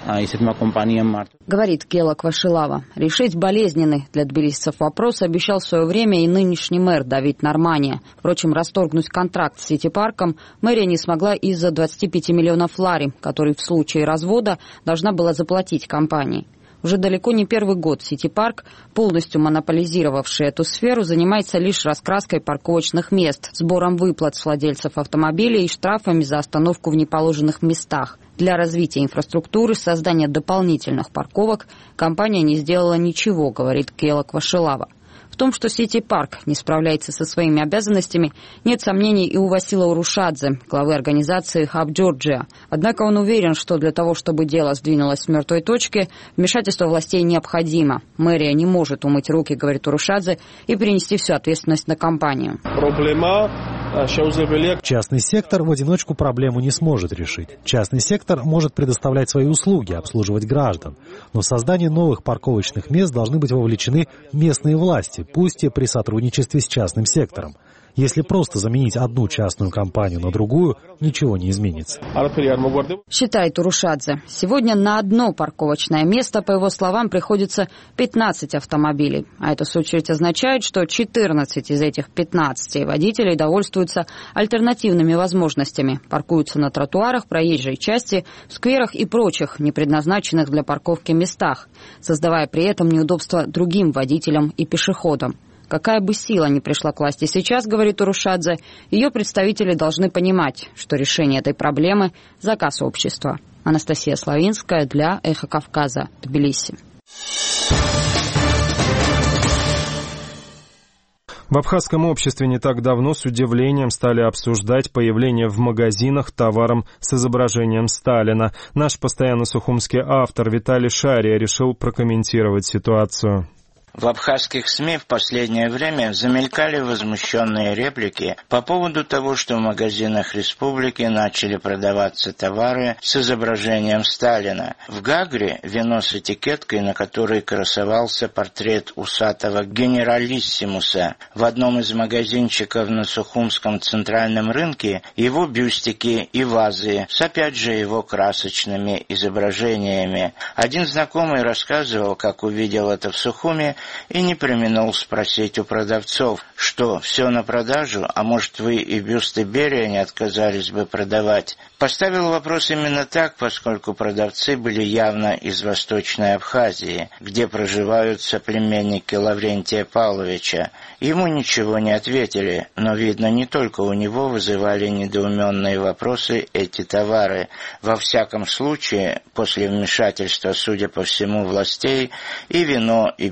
Говорит Гела Квашилава. Решить болезненный для тбилисцев вопрос обещал в свое время и нынешний мэр Давид Нормания. Впрочем, расторгнуть контракт с City Park мэрия не смогла из-за двадцати пяти миллионов лари, которые в случае развода должна была заплатить компании. Уже далеко не первый год City Park, полностью монополизировавший эту сферу, занимается лишь раскраской парковочных мест, сбором выплат с владельцев автомобилей и штрафами за остановку в неположенных местах. Для развития инфраструктуры, создания дополнительных парковок компания не сделала ничего, говорит Гела Квашилава. В том, что City Park не справляется со своими обязанностями, нет сомнений и у Васила Урушадзе, главы организации Hub Georgia. Однако он уверен, что для того, чтобы дело сдвинулось с мертвой точки, вмешательство властей необходимо. Мэрия не может умыть руки, говорит Урушадзе, и перенести всю ответственность на компанию. Проблема... Частный сектор в одиночку проблему не сможет решить. Частный сектор может предоставлять свои услуги, обслуживать граждан. Но в создании новых парковочных мест должны быть вовлечены местные власти, пусть и при сотрудничестве с частным сектором. Если просто заменить одну частную компанию на другую, ничего не изменится. Считает Урушадзе. Сегодня на одно парковочное место, по его словам, приходится пятнадцать автомобилей. А это, в свою очередь, означает, что четырнадцать из этих пятнадцати водителей довольствуются альтернативными возможностями. Паркуются на тротуарах, проезжей части, скверах и прочих, не предназначенных для парковки местах, создавая при этом неудобства другим водителям и пешеходам. Какая бы сила ни пришла к власти сейчас, говорит Урушадзе, ее представители должны понимать, что решение этой проблемы – заказ общества. Анастасия Славинская для «Эхо Кавказа», Тбилиси. В абхазском обществе не так давно с удивлением стали обсуждать появление в магазинах товаров с изображением Сталина. Наш постоянно сухумский автор Виталий Шария решил прокомментировать ситуацию. В абхазских СМИ в последнее время замелькали возмущенные реплики по поводу того, что в магазинах республики начали продаваться товары с изображением Сталина. В Гагре вино с этикеткой, на которой красовался портрет усатого генералиссимуса. В одном из магазинчиков на Сухумском центральном рынке его бюстики и вазы с опять же его красочными изображениями. Один знакомый рассказывал, как увидел это в Сухуме, и не преминул спросить у продавцов, что все на продажу, а может вы и бюсты Берия не отказались бы продавать. Поставил вопрос именно так, поскольку продавцы были явно из Восточной Абхазии, где проживают соплеменники Лаврентия Павловича. Ему ничего не ответили, но, видно, не только у него вызывали недоуменные вопросы эти товары. Во всяком случае, после вмешательства, судя по всему, властей, и вино, и бюстики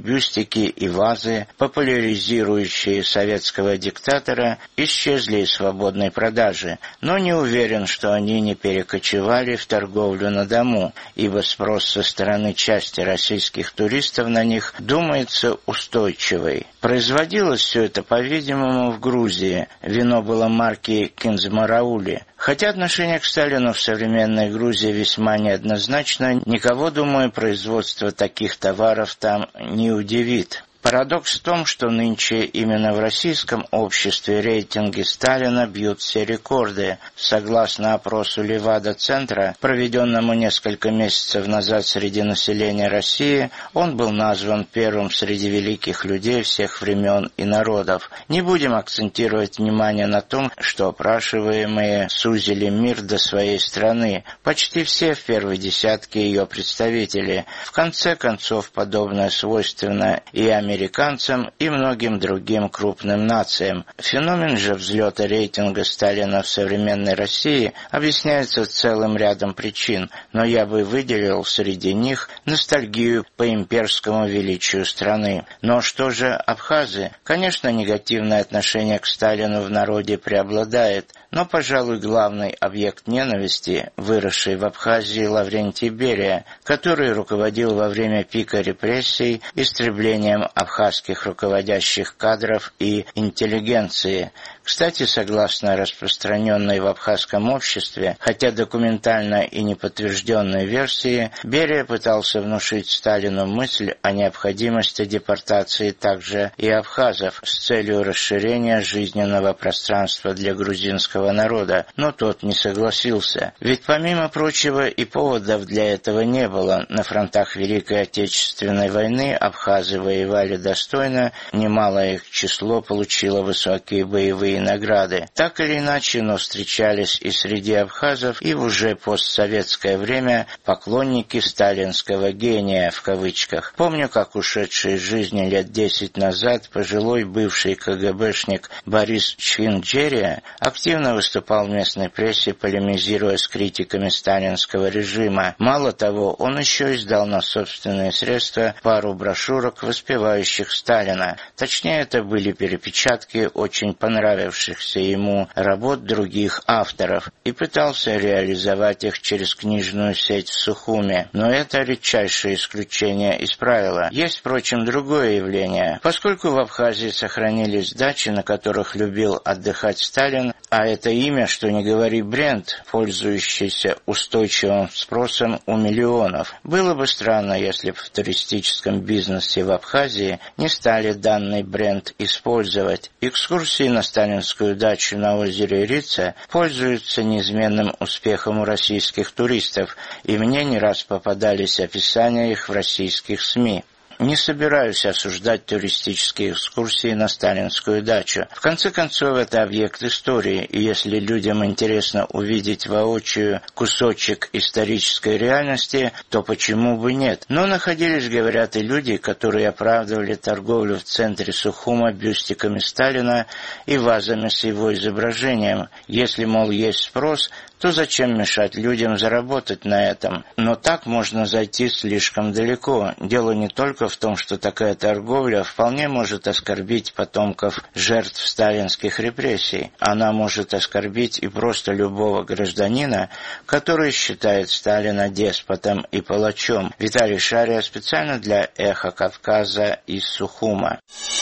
реплики и вазы, популяризирующие советского диктатора, исчезли из свободной продажи, но не уверен, что они не перекочевали в торговлю на дому, ибо спрос со стороны части российских туристов на них, думается, устойчивый. Производилось все это, по-видимому, в Грузии. Вино было марки «Кинзмараули». Хотя отношение к Сталину в современной Грузии весьма неоднозначно, никого, думаю, производство таких товаров там не удивит. Парадокс в том, что нынче именно в российском обществе рейтинги Сталина бьют все рекорды. Согласно опросу Левада-центра, проведенному несколько месяцев назад среди населения России, он был назван первым среди великих людей всех времен и народов. Не будем акцентировать внимание на том, что опрашиваемые сузили мир до своей страны. Почти все в первой десятке ее представители. В конце концов, подобное свойственно и американцам, американцам и многим другим крупным нациям. Феномен же взлета рейтинга Сталина в современной России объясняется целым рядом причин, но я бы выделил среди них ностальгию по имперскому величию страны. Но что же абхазы? Конечно, негативное отношение к Сталину в народе преобладает, но, пожалуй, главный объект ненависти, выросший в Абхазии Лаврентий Берия, который руководил во время пика репрессий истреблением абхазских руководящих кадров и интеллигенции. Кстати, согласно распространенной в абхазском обществе, хотя документально и неподтвержденной версии, Берия пытался внушить Сталину мысль о необходимости депортации также и абхазов с целью расширения жизненного пространства для грузинского народа, но тот не согласился. Ведь, помимо прочего, и поводов для этого не было. На фронтах Великой Отечественной войны абхазы воевали достойно, немалое их число получило высокие боевые награды. Так или иначе, но встречались и среди абхазов, и в уже постсоветское время поклонники сталинского гения, в кавычках. Помню, как ушедший из жизни лет десять назад пожилой бывший КГБшник Борис Чвинджерия активно выступал в местной прессе, полемизируя с критиками сталинского режима. Мало того, он еще издал на собственные средства пару брошюрок, воспевающих Сталина. Точнее, это были перепечатки очень понравившихся ему работ других авторов, и пытался реализовать их через книжную сеть в Сухуме. Но это редчайшее исключение из правила. Есть, впрочем, другое явление. Поскольку в Абхазии сохранились дачи, на которых любил отдыхать Сталин, а это имя, что не говори, бренд, пользующийся устойчивым спросом у миллионов. Было бы странно, если бы в туристическом бизнесе в Абхазии не стали данный бренд использовать. Экскурсии на сталинскую дачу на озере Рица пользуются неизменным успехом у российских туристов, и мне не раз попадались описания их в российских СМИ. Не собираюсь осуждать туристические экскурсии на сталинскую дачу. В конце концов, это объект истории, и если людям интересно увидеть воочию кусочек исторической реальности, то почему бы нет? Но находились, говорят, и люди, которые оправдывали торговлю в центре Сухума бюстиками Сталина и вазами с его изображением. Если, мол, есть спрос, то зачем мешать людям заработать на этом? Но так можно зайти слишком далеко. Дело не только в том, что такая торговля вполне может оскорбить потомков жертв сталинских репрессий. Она может оскорбить и просто любого гражданина, который считает Сталина деспотом и палачом. Виталий Шария специально для «Эхо Кавказа» из Сухума.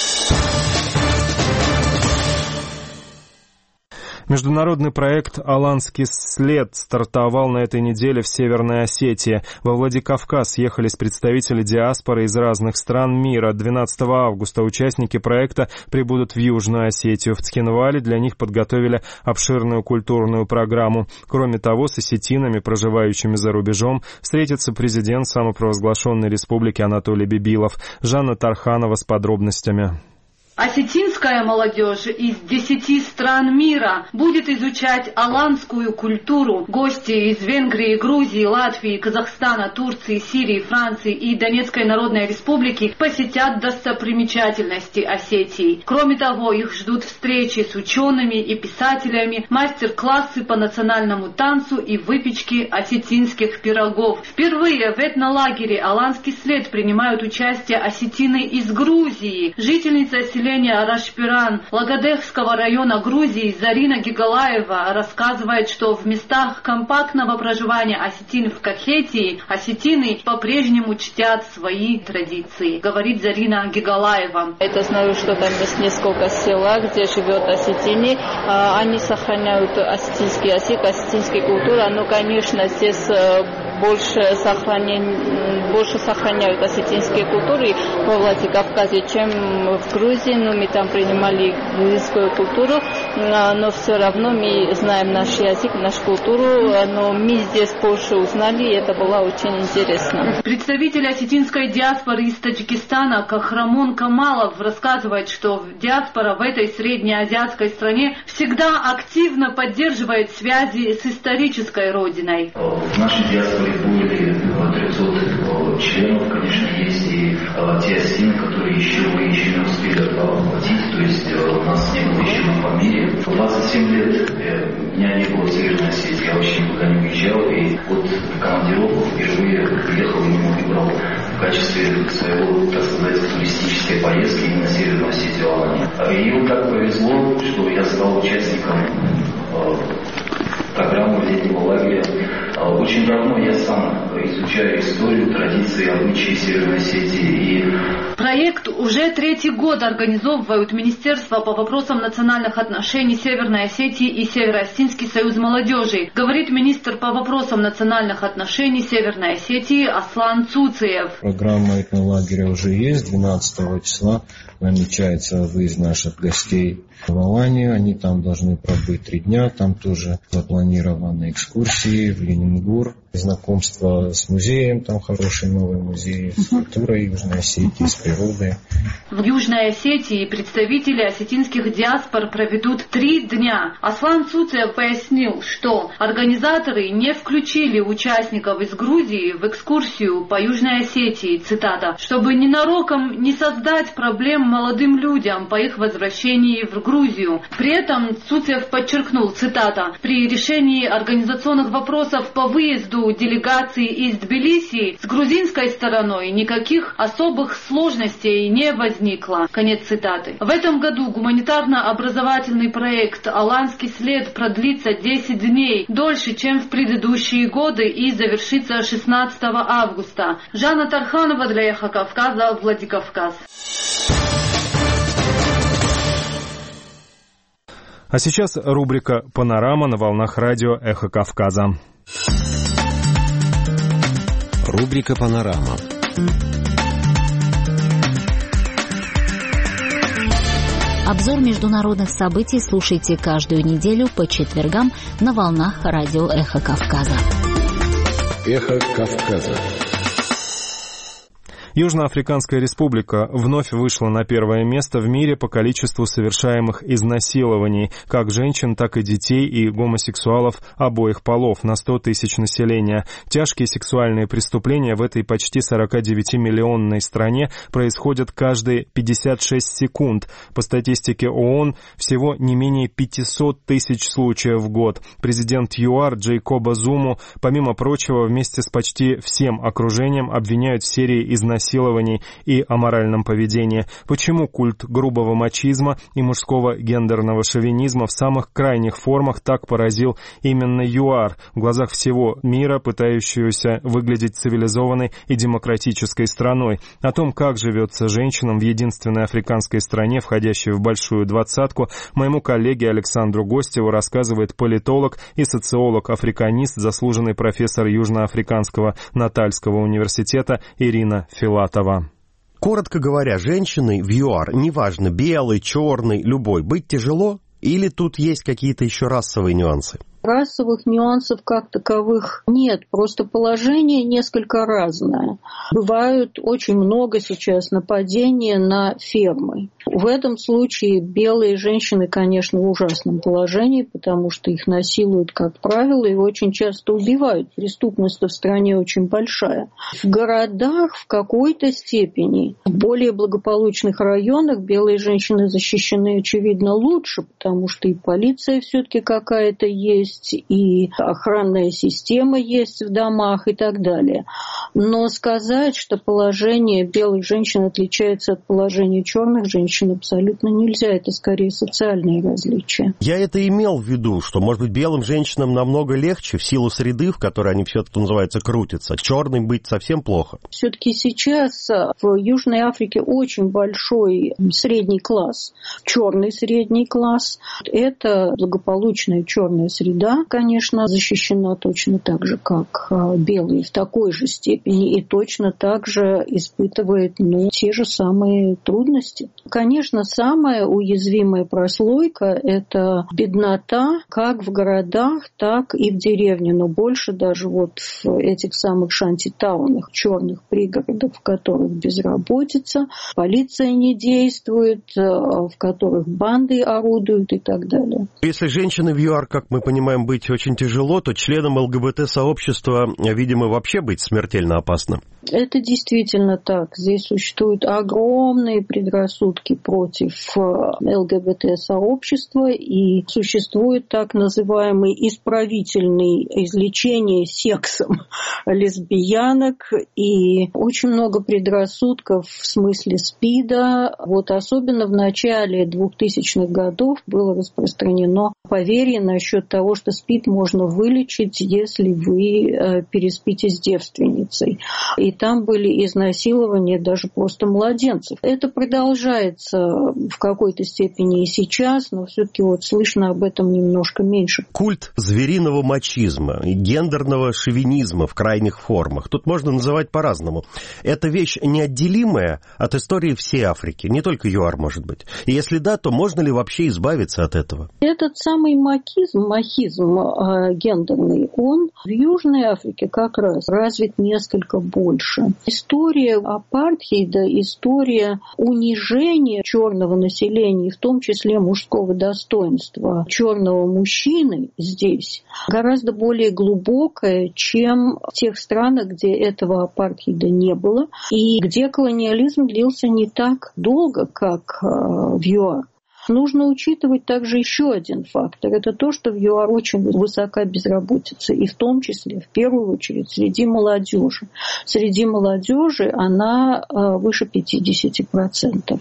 Международный проект «Аланский след» стартовал на этой неделе в Северной Осетии. Во Владикавказ съехались представители диаспоры из разных стран мира. двенадцатого августа участники проекта прибудут в Южную Осетию. В Цхинвале для них подготовили обширную культурную программу. Кроме того, с осетинами, проживающими за рубежом, встретится президент самопровозглашенной республики Анатолий Бибилов. Жанна Тарханова с подробностями. Осетинская молодежь из десяти стран мира будет изучать аланскую культуру. Гости из Венгрии, Грузии, Латвии, Казахстана, Турции, Сирии, Франции и Донецкой Народной Республики посетят достопримечательности Осетии. Кроме того, их ждут встречи с учеными и писателями, мастер-классы по национальному танцу и выпечке осетинских пирогов. Впервые в этнолагере «Аланский след» принимают участие осетины из Грузии. Жительница селения Рашпиран Лагодехского района Грузии Зарина Гигалаева рассказывает, что в местах компактного проживания осетин в Кахетии осетины по-прежнему чтят свои традиции, говорит Зарина Гигалаева. Это знаю, что там есть несколько села, где живет осетины. Они сохраняют осетинский язык, осетинскую культуру, но, конечно, здесь больше, сохранен... больше сохраняют осетинские культуры во Владикавказе, чем в Грузии. Ну, мы там принимали грузинскую культуру, но все равно мы знаем наш язык, нашу культуру, но мы здесь больше узнали, и это было очень интересно. Представитель осетинской диаспоры из Таджикистана Кахрамон Камалов рассказывает, что диаспора в этой среднеазиатской стране всегда активно поддерживает связи с исторической родиной. В нашей диаспоре более трехсот членов, конечно, есть и те осетины, которые еще мы еще не успели оплатить, то есть у нас не было еще в мире. двадцать семь лет меня не было в Северной Осетии, я вообще никуда не уезжал, и вот командировку впервые приехал и не выбрал в качестве своего, так сказать, туристической поездки именно Северную Осетию Аланию. И вот так повезло, что я стал участником программы летнего лагеря. Очень давно я сам изучаю историю, традиции, обычаи Северной Осетии. И... Проект уже третий год организовывают Министерство по вопросам национальных отношений Северной Осетии и Северо-Осетинский союз молодежи, говорит министр по вопросам национальных отношений Северной Осетии Аслан Цуциев. Программа этного лагеря уже есть. двенадцатого числа намечается выезд наших гостей в Аланию. Они там должны пробыть три дня. Там тоже запланированы экскурсии в Ленингур, знакомство с музеем, там хороший новый музей, с культурой Южной Осетии, с природой. В Южной Осетии представители осетинских диаспор проведут три дня. Аслан Цуциев пояснил, что организаторы не включили участников из Грузии в экскурсию по Южной Осетии, цитата, чтобы ненароком не создать проблем молодым людям по их возвращении в Грузию. При этом Цуциев подчеркнул, цитата, при решении организационных вопросов по выезду делегации из Тбилиси с грузинской стороной никаких особых сложностей не возникло. Конец цитаты. В этом году гуманитарно-образовательный проект «Аланский след» продлится десять дней, дольше, чем в предыдущие годы, и завершится шестнадцатого августа. Жанна Тарханова для Эхо Кавказа, Владикавказ. А сейчас рубрика «Панорама» на волнах радио «Эхо Кавказа». Рубрика «Панорама». Обзор международных событий слушайте каждую неделю по четвергам на волнах радио «Эхо Кавказа». «Эхо Кавказа». Южноафриканская республика вновь вышла на первое место в мире по количеству совершаемых изнасилований как женщин, так и детей и гомосексуалов обоих полов на сто тысяч населения. Тяжкие сексуальные преступления в этой почти сорокадевятимиллионной стране происходят каждые пятьдесят шесть секунд. По статистике ООН, всего не менее пятьсот тысяч случаев в год. Президент ЮАР Джейкоба Зуму, помимо прочего, вместе с почти всем окружением обвиняют в серии изнасилований и аморальном поведении. Почему культ грубого мачизма и мужского гендерного шовинизма в самых крайних формах так поразил именно ЮАР, в глазах всего мира, пытающуюся выглядеть цивилизованной и демократической страной? О том, как живется женщинам в единственной африканской стране, входящей в большую двадцатку, моему коллеге Александру Гостеву рассказывает политолог и социолог-африканист, заслуженный профессор Южноафриканского Натальского университета Ирина Филатова. Коротко говоря, женщиной в ЮАР, неважно, белый, черный, любой, быть тяжело, или тут есть какие-то еще расовые нюансы? Расовых нюансов как таковых нет, просто положение несколько разное. Бывают очень много сейчас нападений на фермы. В этом случае белые женщины, конечно, в ужасном положении, потому что их насилуют, как правило, и очень часто убивают. Преступность в стране очень большая. В городах в какой-то степени, в более благополучных районах белые женщины защищены, очевидно, лучше, потому что и полиция все-таки какая-то есть, и охранная система есть в домах и так далее. Но сказать, что положение белых женщин отличается от положения черных женщин, абсолютно нельзя. Это скорее социальные различия. Я это имел в виду, что, может быть, белым женщинам намного легче в силу среды, в которой они все-таки, называется, крутятся. Черным быть совсем плохо. Все-таки сейчас в Южной Африке очень большой средний класс, черный средний класс. Это благополучная черная среда, конечно, защищена точно так же, как белые, в такой же степени, и точно так же испытывает, ну, те же самые трудности. Конечно, самая уязвимая прослойка – это беднота как в городах, так и в деревне, но больше даже вот в этих самых шантитаунах, черных пригородах, в которых безработица, полиция не действует, в которых банды орудуют и так далее. Если женщины в ЮАР, как мы понимаем, быть очень тяжело, то членам ЛГБТ-сообщества, видимо, вообще быть смертельно опасно. Это действительно так. Здесь существуют огромные предрассудки против ЛГБТ-сообщества, и существует так называемый исправительный излечение сексом лесбиянок, и очень много предрассудков в смысле СПИДа. Вот особенно в начале двухтысячных годов было распространено поверье насчет того, что СПИД можно вылечить, если вы переспите с девственницей. И там были изнасилования даже просто младенцев. Это продолжается в какой-то степени и сейчас, но все-таки вот слышно об этом немножко меньше. Культ звериного мачизма и гендерного шовинизма в крайних формах. Тут можно называть по-разному. Это вещь неотделимая от истории всей Африки, не только ЮАР, может быть. И если да, то можно ли вообще избавиться от этого? Этот самый махизм, махизм э, гендерный, он в Южной Африке как раз развит несколько больше. История апартхейда, история унижения черного населения, в том числе мужского достоинства черного мужчины здесь, гораздо более глубокая, чем в тех странах, где этого апартхейда не было, и где колониализм длился не так долго, как в ЮАР. Нужно учитывать также еще один фактор. Это то, что в ЮАР очень высока безработица, и в том числе, в первую очередь, среди молодежи. Среди молодежи она выше пятьдесят процентов.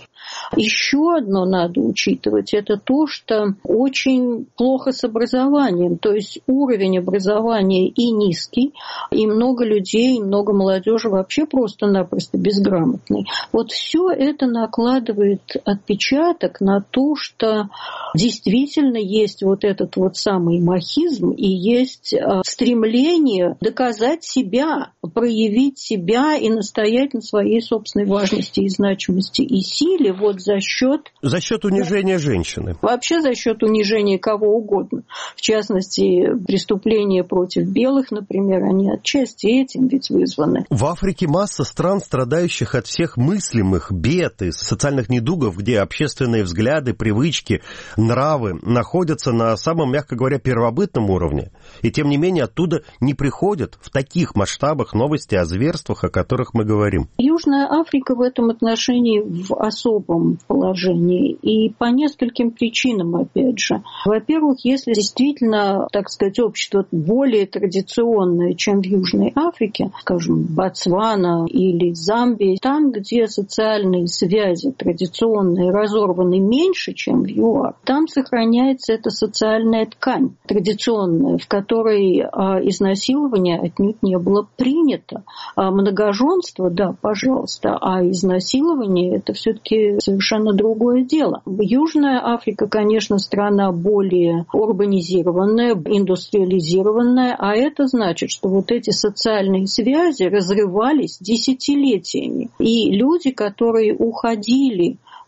Еще одно надо учитывать, это то, что очень плохо с образованием, то есть уровень образования и низкий, и много людей, и много молодежи вообще просто-напросто безграмотной. Вот все это накладывает отпечаток на то, что действительно есть вот этот вот самый махизм и есть стремление доказать себя, проявить себя и настоять на своей собственной важности и значимости и силе вот за счет... За счет унижения женщины. Вообще за счет унижения кого угодно. В частности, преступления против белых, например, они отчасти этим ведь вызваны. В Африке масса стран, страдающих от всех мыслимых бед и социальных недугов, где общественные взгляды, привычки, нравы находятся на самом, мягко говоря, первобытном уровне. И тем не менее оттуда не приходят в таких масштабах новости о зверствах, о которых мы говорим. Южная Африка в этом отношении в особом положении. И по нескольким причинам, опять же. Во-первых, если действительно, так сказать, общество более традиционное, чем в Южной Африке, скажем, Ботсвана или Замбия, там, где социальные связи традиционные разорваны меньше, чем в ЮАР, там сохраняется эта социальная ткань традиционная, в которой а, изнасилование отнюдь не было принято. А многоженство, да, пожалуйста, а изнасилование – это все-таки совершенно другое дело. Южная Африка, конечно, страна более урбанизированная, индустриализированная, а это значит, что вот эти социальные связи разрывались десятилетиями. И люди, которые уходили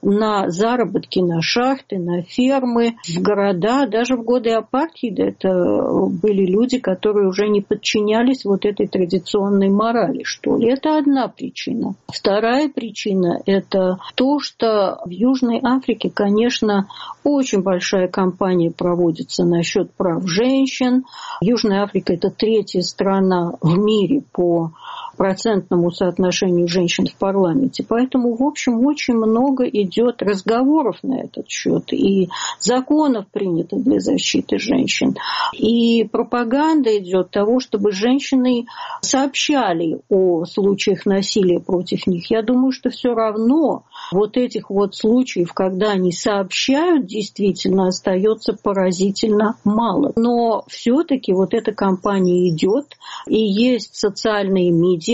на заработки, на шахты, на фермы, в города. Даже в годы апартхейда это были люди, которые уже не подчинялись вот этой традиционной морали, что ли. Это одна причина. Вторая причина – это то, что в Южной Африке, конечно, очень большая кампания проводится насчет прав женщин. Южная Африка – это третья страна в мире по процентному соотношению женщин в парламенте. Поэтому, в общем, очень много идет разговоров на этот счет. И законов принято для защиты женщин. И пропаганда идет того, чтобы женщины сообщали о случаях насилия против них. Я думаю, что все равно вот этих вот случаев, когда они сообщают, действительно остается поразительно мало. Но все-таки вот эта кампания идет, и есть социальные медиа,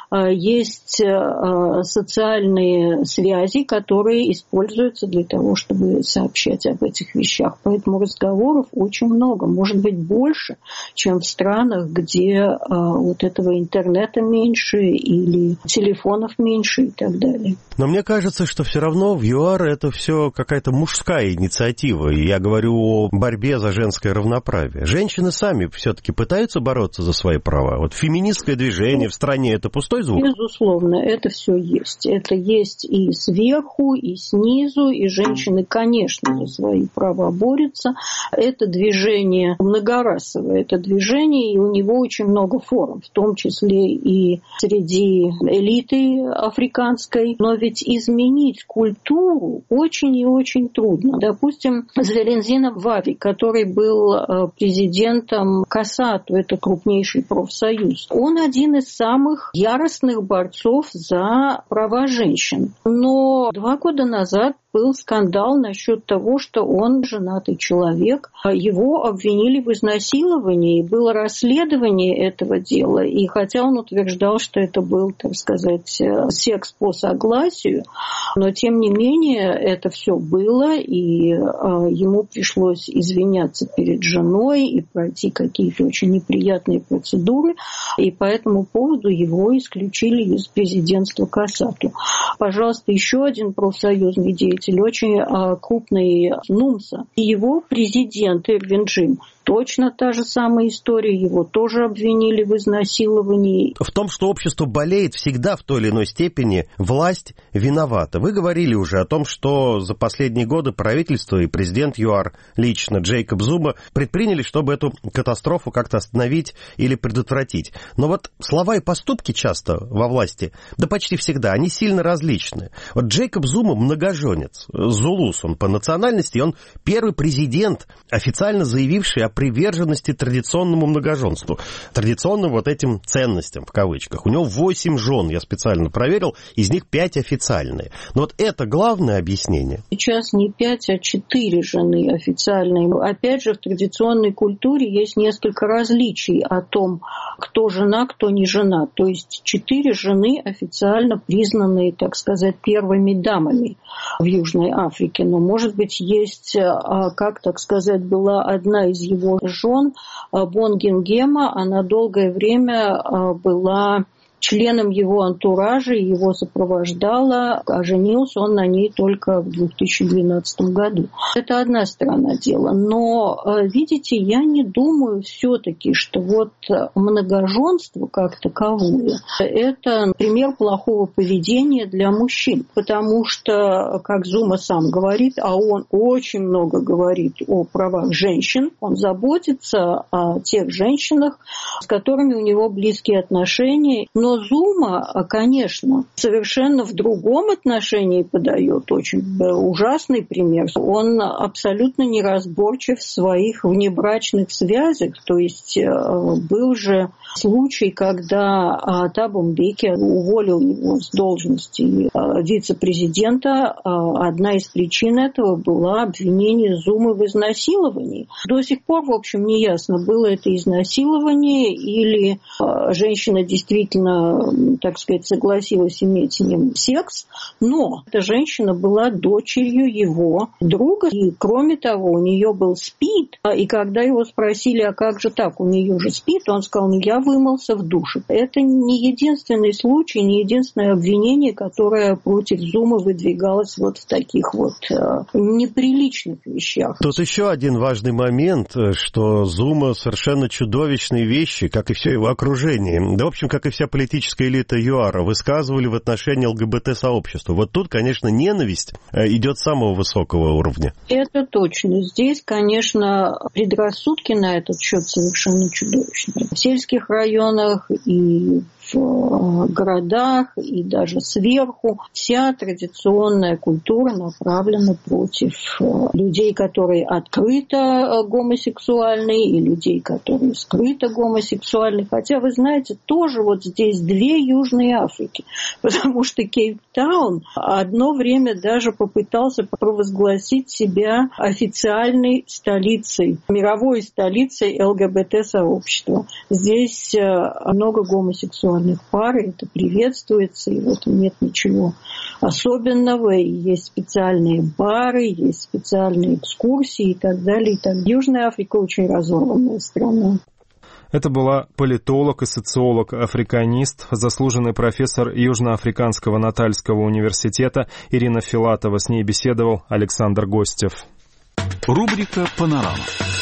есть социальные связи, которые используются для того, чтобы сообщать об этих вещах. Поэтому разговоров очень много, может быть, больше, чем в странах, где вот этого интернета меньше или телефонов меньше и так далее. Но мне кажется, что все равно в ЮАР это все какая-то мужская инициатива. И я говорю о борьбе за женское равноправие. Женщины сами все-таки пытаются бороться за свои права. Вот феминистское движение в стране — это пустой звук? Безусловно, это все есть. Это есть и сверху, и снизу, и женщины, конечно, за свои права борются. Это движение многорасовое, это движение, и у него очень много форм, в том числе и среди элиты африканской. Но ведь изменить культуру очень и очень трудно. Допустим, Зелензина Вави, который был президентом Касату, это крупнейший профсоюз, он один из самых яростных борцов за права женщин. Но два года назад был скандал насчет того, что он женатый человек. Его обвинили в изнасиловании. Было расследование этого дела. И хотя он утверждал, что это был, так сказать, секс по согласию, но тем не менее это все было, и ему пришлось извиняться перед женой и пройти какие-то очень неприятные процедуры. И по этому поводу его исключили из президентства Касату. Пожалуйста, еще один профсоюзный деятель, очень крупный НУМСА. И его президент Эрвин Джим. Точно та же самая история. Его тоже обвинили в изнасиловании. В том, что общество болеет, всегда в той или иной степени власть виновата. Вы говорили уже о том, что за последние годы правительство и президент ЮАР лично Джейкоб Зума предприняли, чтобы эту катастрофу как-то остановить или предотвратить. Но вот слова и поступки часто во власти, да почти всегда, они сильно различны. Вот Джейкоб Зума многоженец, зулус он по национальности, и он первый президент, официально заявивший о приверженности традиционному многоженству, традиционным вот этим ценностям, в кавычках. У него восемь жен, я специально проверил, из них пять официальные. Но вот это главное объяснение. Сейчас не пять, а четыре жены официальные. Опять же, в традиционной культуре есть несколько различий о том, кто жена, кто не жена. То есть четыре жены официально признанные, так сказать, первыми дамами в Южной Африке. Но, может быть, есть, как, так сказать, была одна из его жен, Бонгингема, она долгое время была членом его антуража, его сопровождала, а женился он на ней только в две тысячи двенадцатом году. Это одна сторона дела. Но, видите, я не думаю все-таки, что вот многоженство как таковое – это пример плохого поведения для мужчин. Потому что, как Зума сам говорит, а он очень много говорит о правах женщин, он заботится о тех женщинах, с которыми у него близкие отношения. Но Зума, конечно, совершенно в другом отношении подает очень ужасный пример. Он абсолютно неразборчив в своих внебрачных связях. То есть был же случай, когда Табу Мбеки уволил его с должности вице-президента. Одна из причин этого была обвинение Зумы в изнасиловании. До сих пор, в общем, не ясно, было это изнасилование или женщина действительно женщина, так сказать, согласилась иметь с ним секс, но эта женщина была дочерью его друга, и кроме того, у нее был СПИД, и когда его спросили, а как же так, у нее же СПИД, он сказал, ну я вымылся в душе. Это не единственный случай, не единственное обвинение, которое против Зума выдвигалось вот в таких вот э, неприличных вещах. Тут еще один важный момент, что Зума совершенно чудовищные вещи, как и все его окружение, да, в общем, как и вся политическая элита ЮАРа, высказывали в отношении ЛГБТ-сообщества. Вот тут, конечно, ненависть идет с самого высокого уровня. Это точно. Здесь, конечно, предрассудки на этот счет совершенно чудовищные. В сельских районах и в городах, и даже сверху вся традиционная культура направлена против людей, которые открыто гомосексуальны, и людей, которые скрыто гомосексуальны. Хотя, вы знаете, тоже вот здесь две Южные Африки, потому что Кейптаун одно время даже попытался провозгласить себя официальной столицей, мировой столицей ЛГБТ-сообщества. Здесь много гомосексуальных пар, это приветствуется, и в этом нет ничего особенного. И есть специальные бары, есть специальные экскурсии и так далее. И так. Южная Африка очень разорванная страна. Это была политолог и социолог-африканист, заслуженный профессор Южноафриканского Натальского университета Ирина Филатова. С ней беседовал Александр Гостев. Рубрика «Панорама».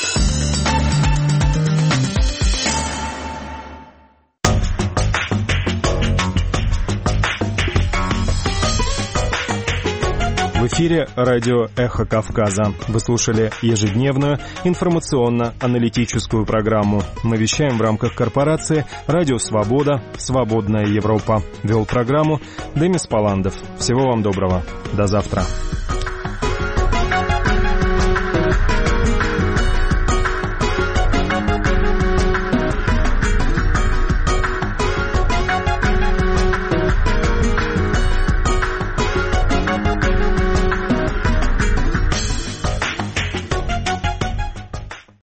В эфире радио «Эхо Кавказа». Вы слушали ежедневную информационно-аналитическую программу. Мы вещаем в рамках корпорации «Радио Свобода. Свободная Европа». Вел программу Демис Паландов. Всего вам доброго. До завтра.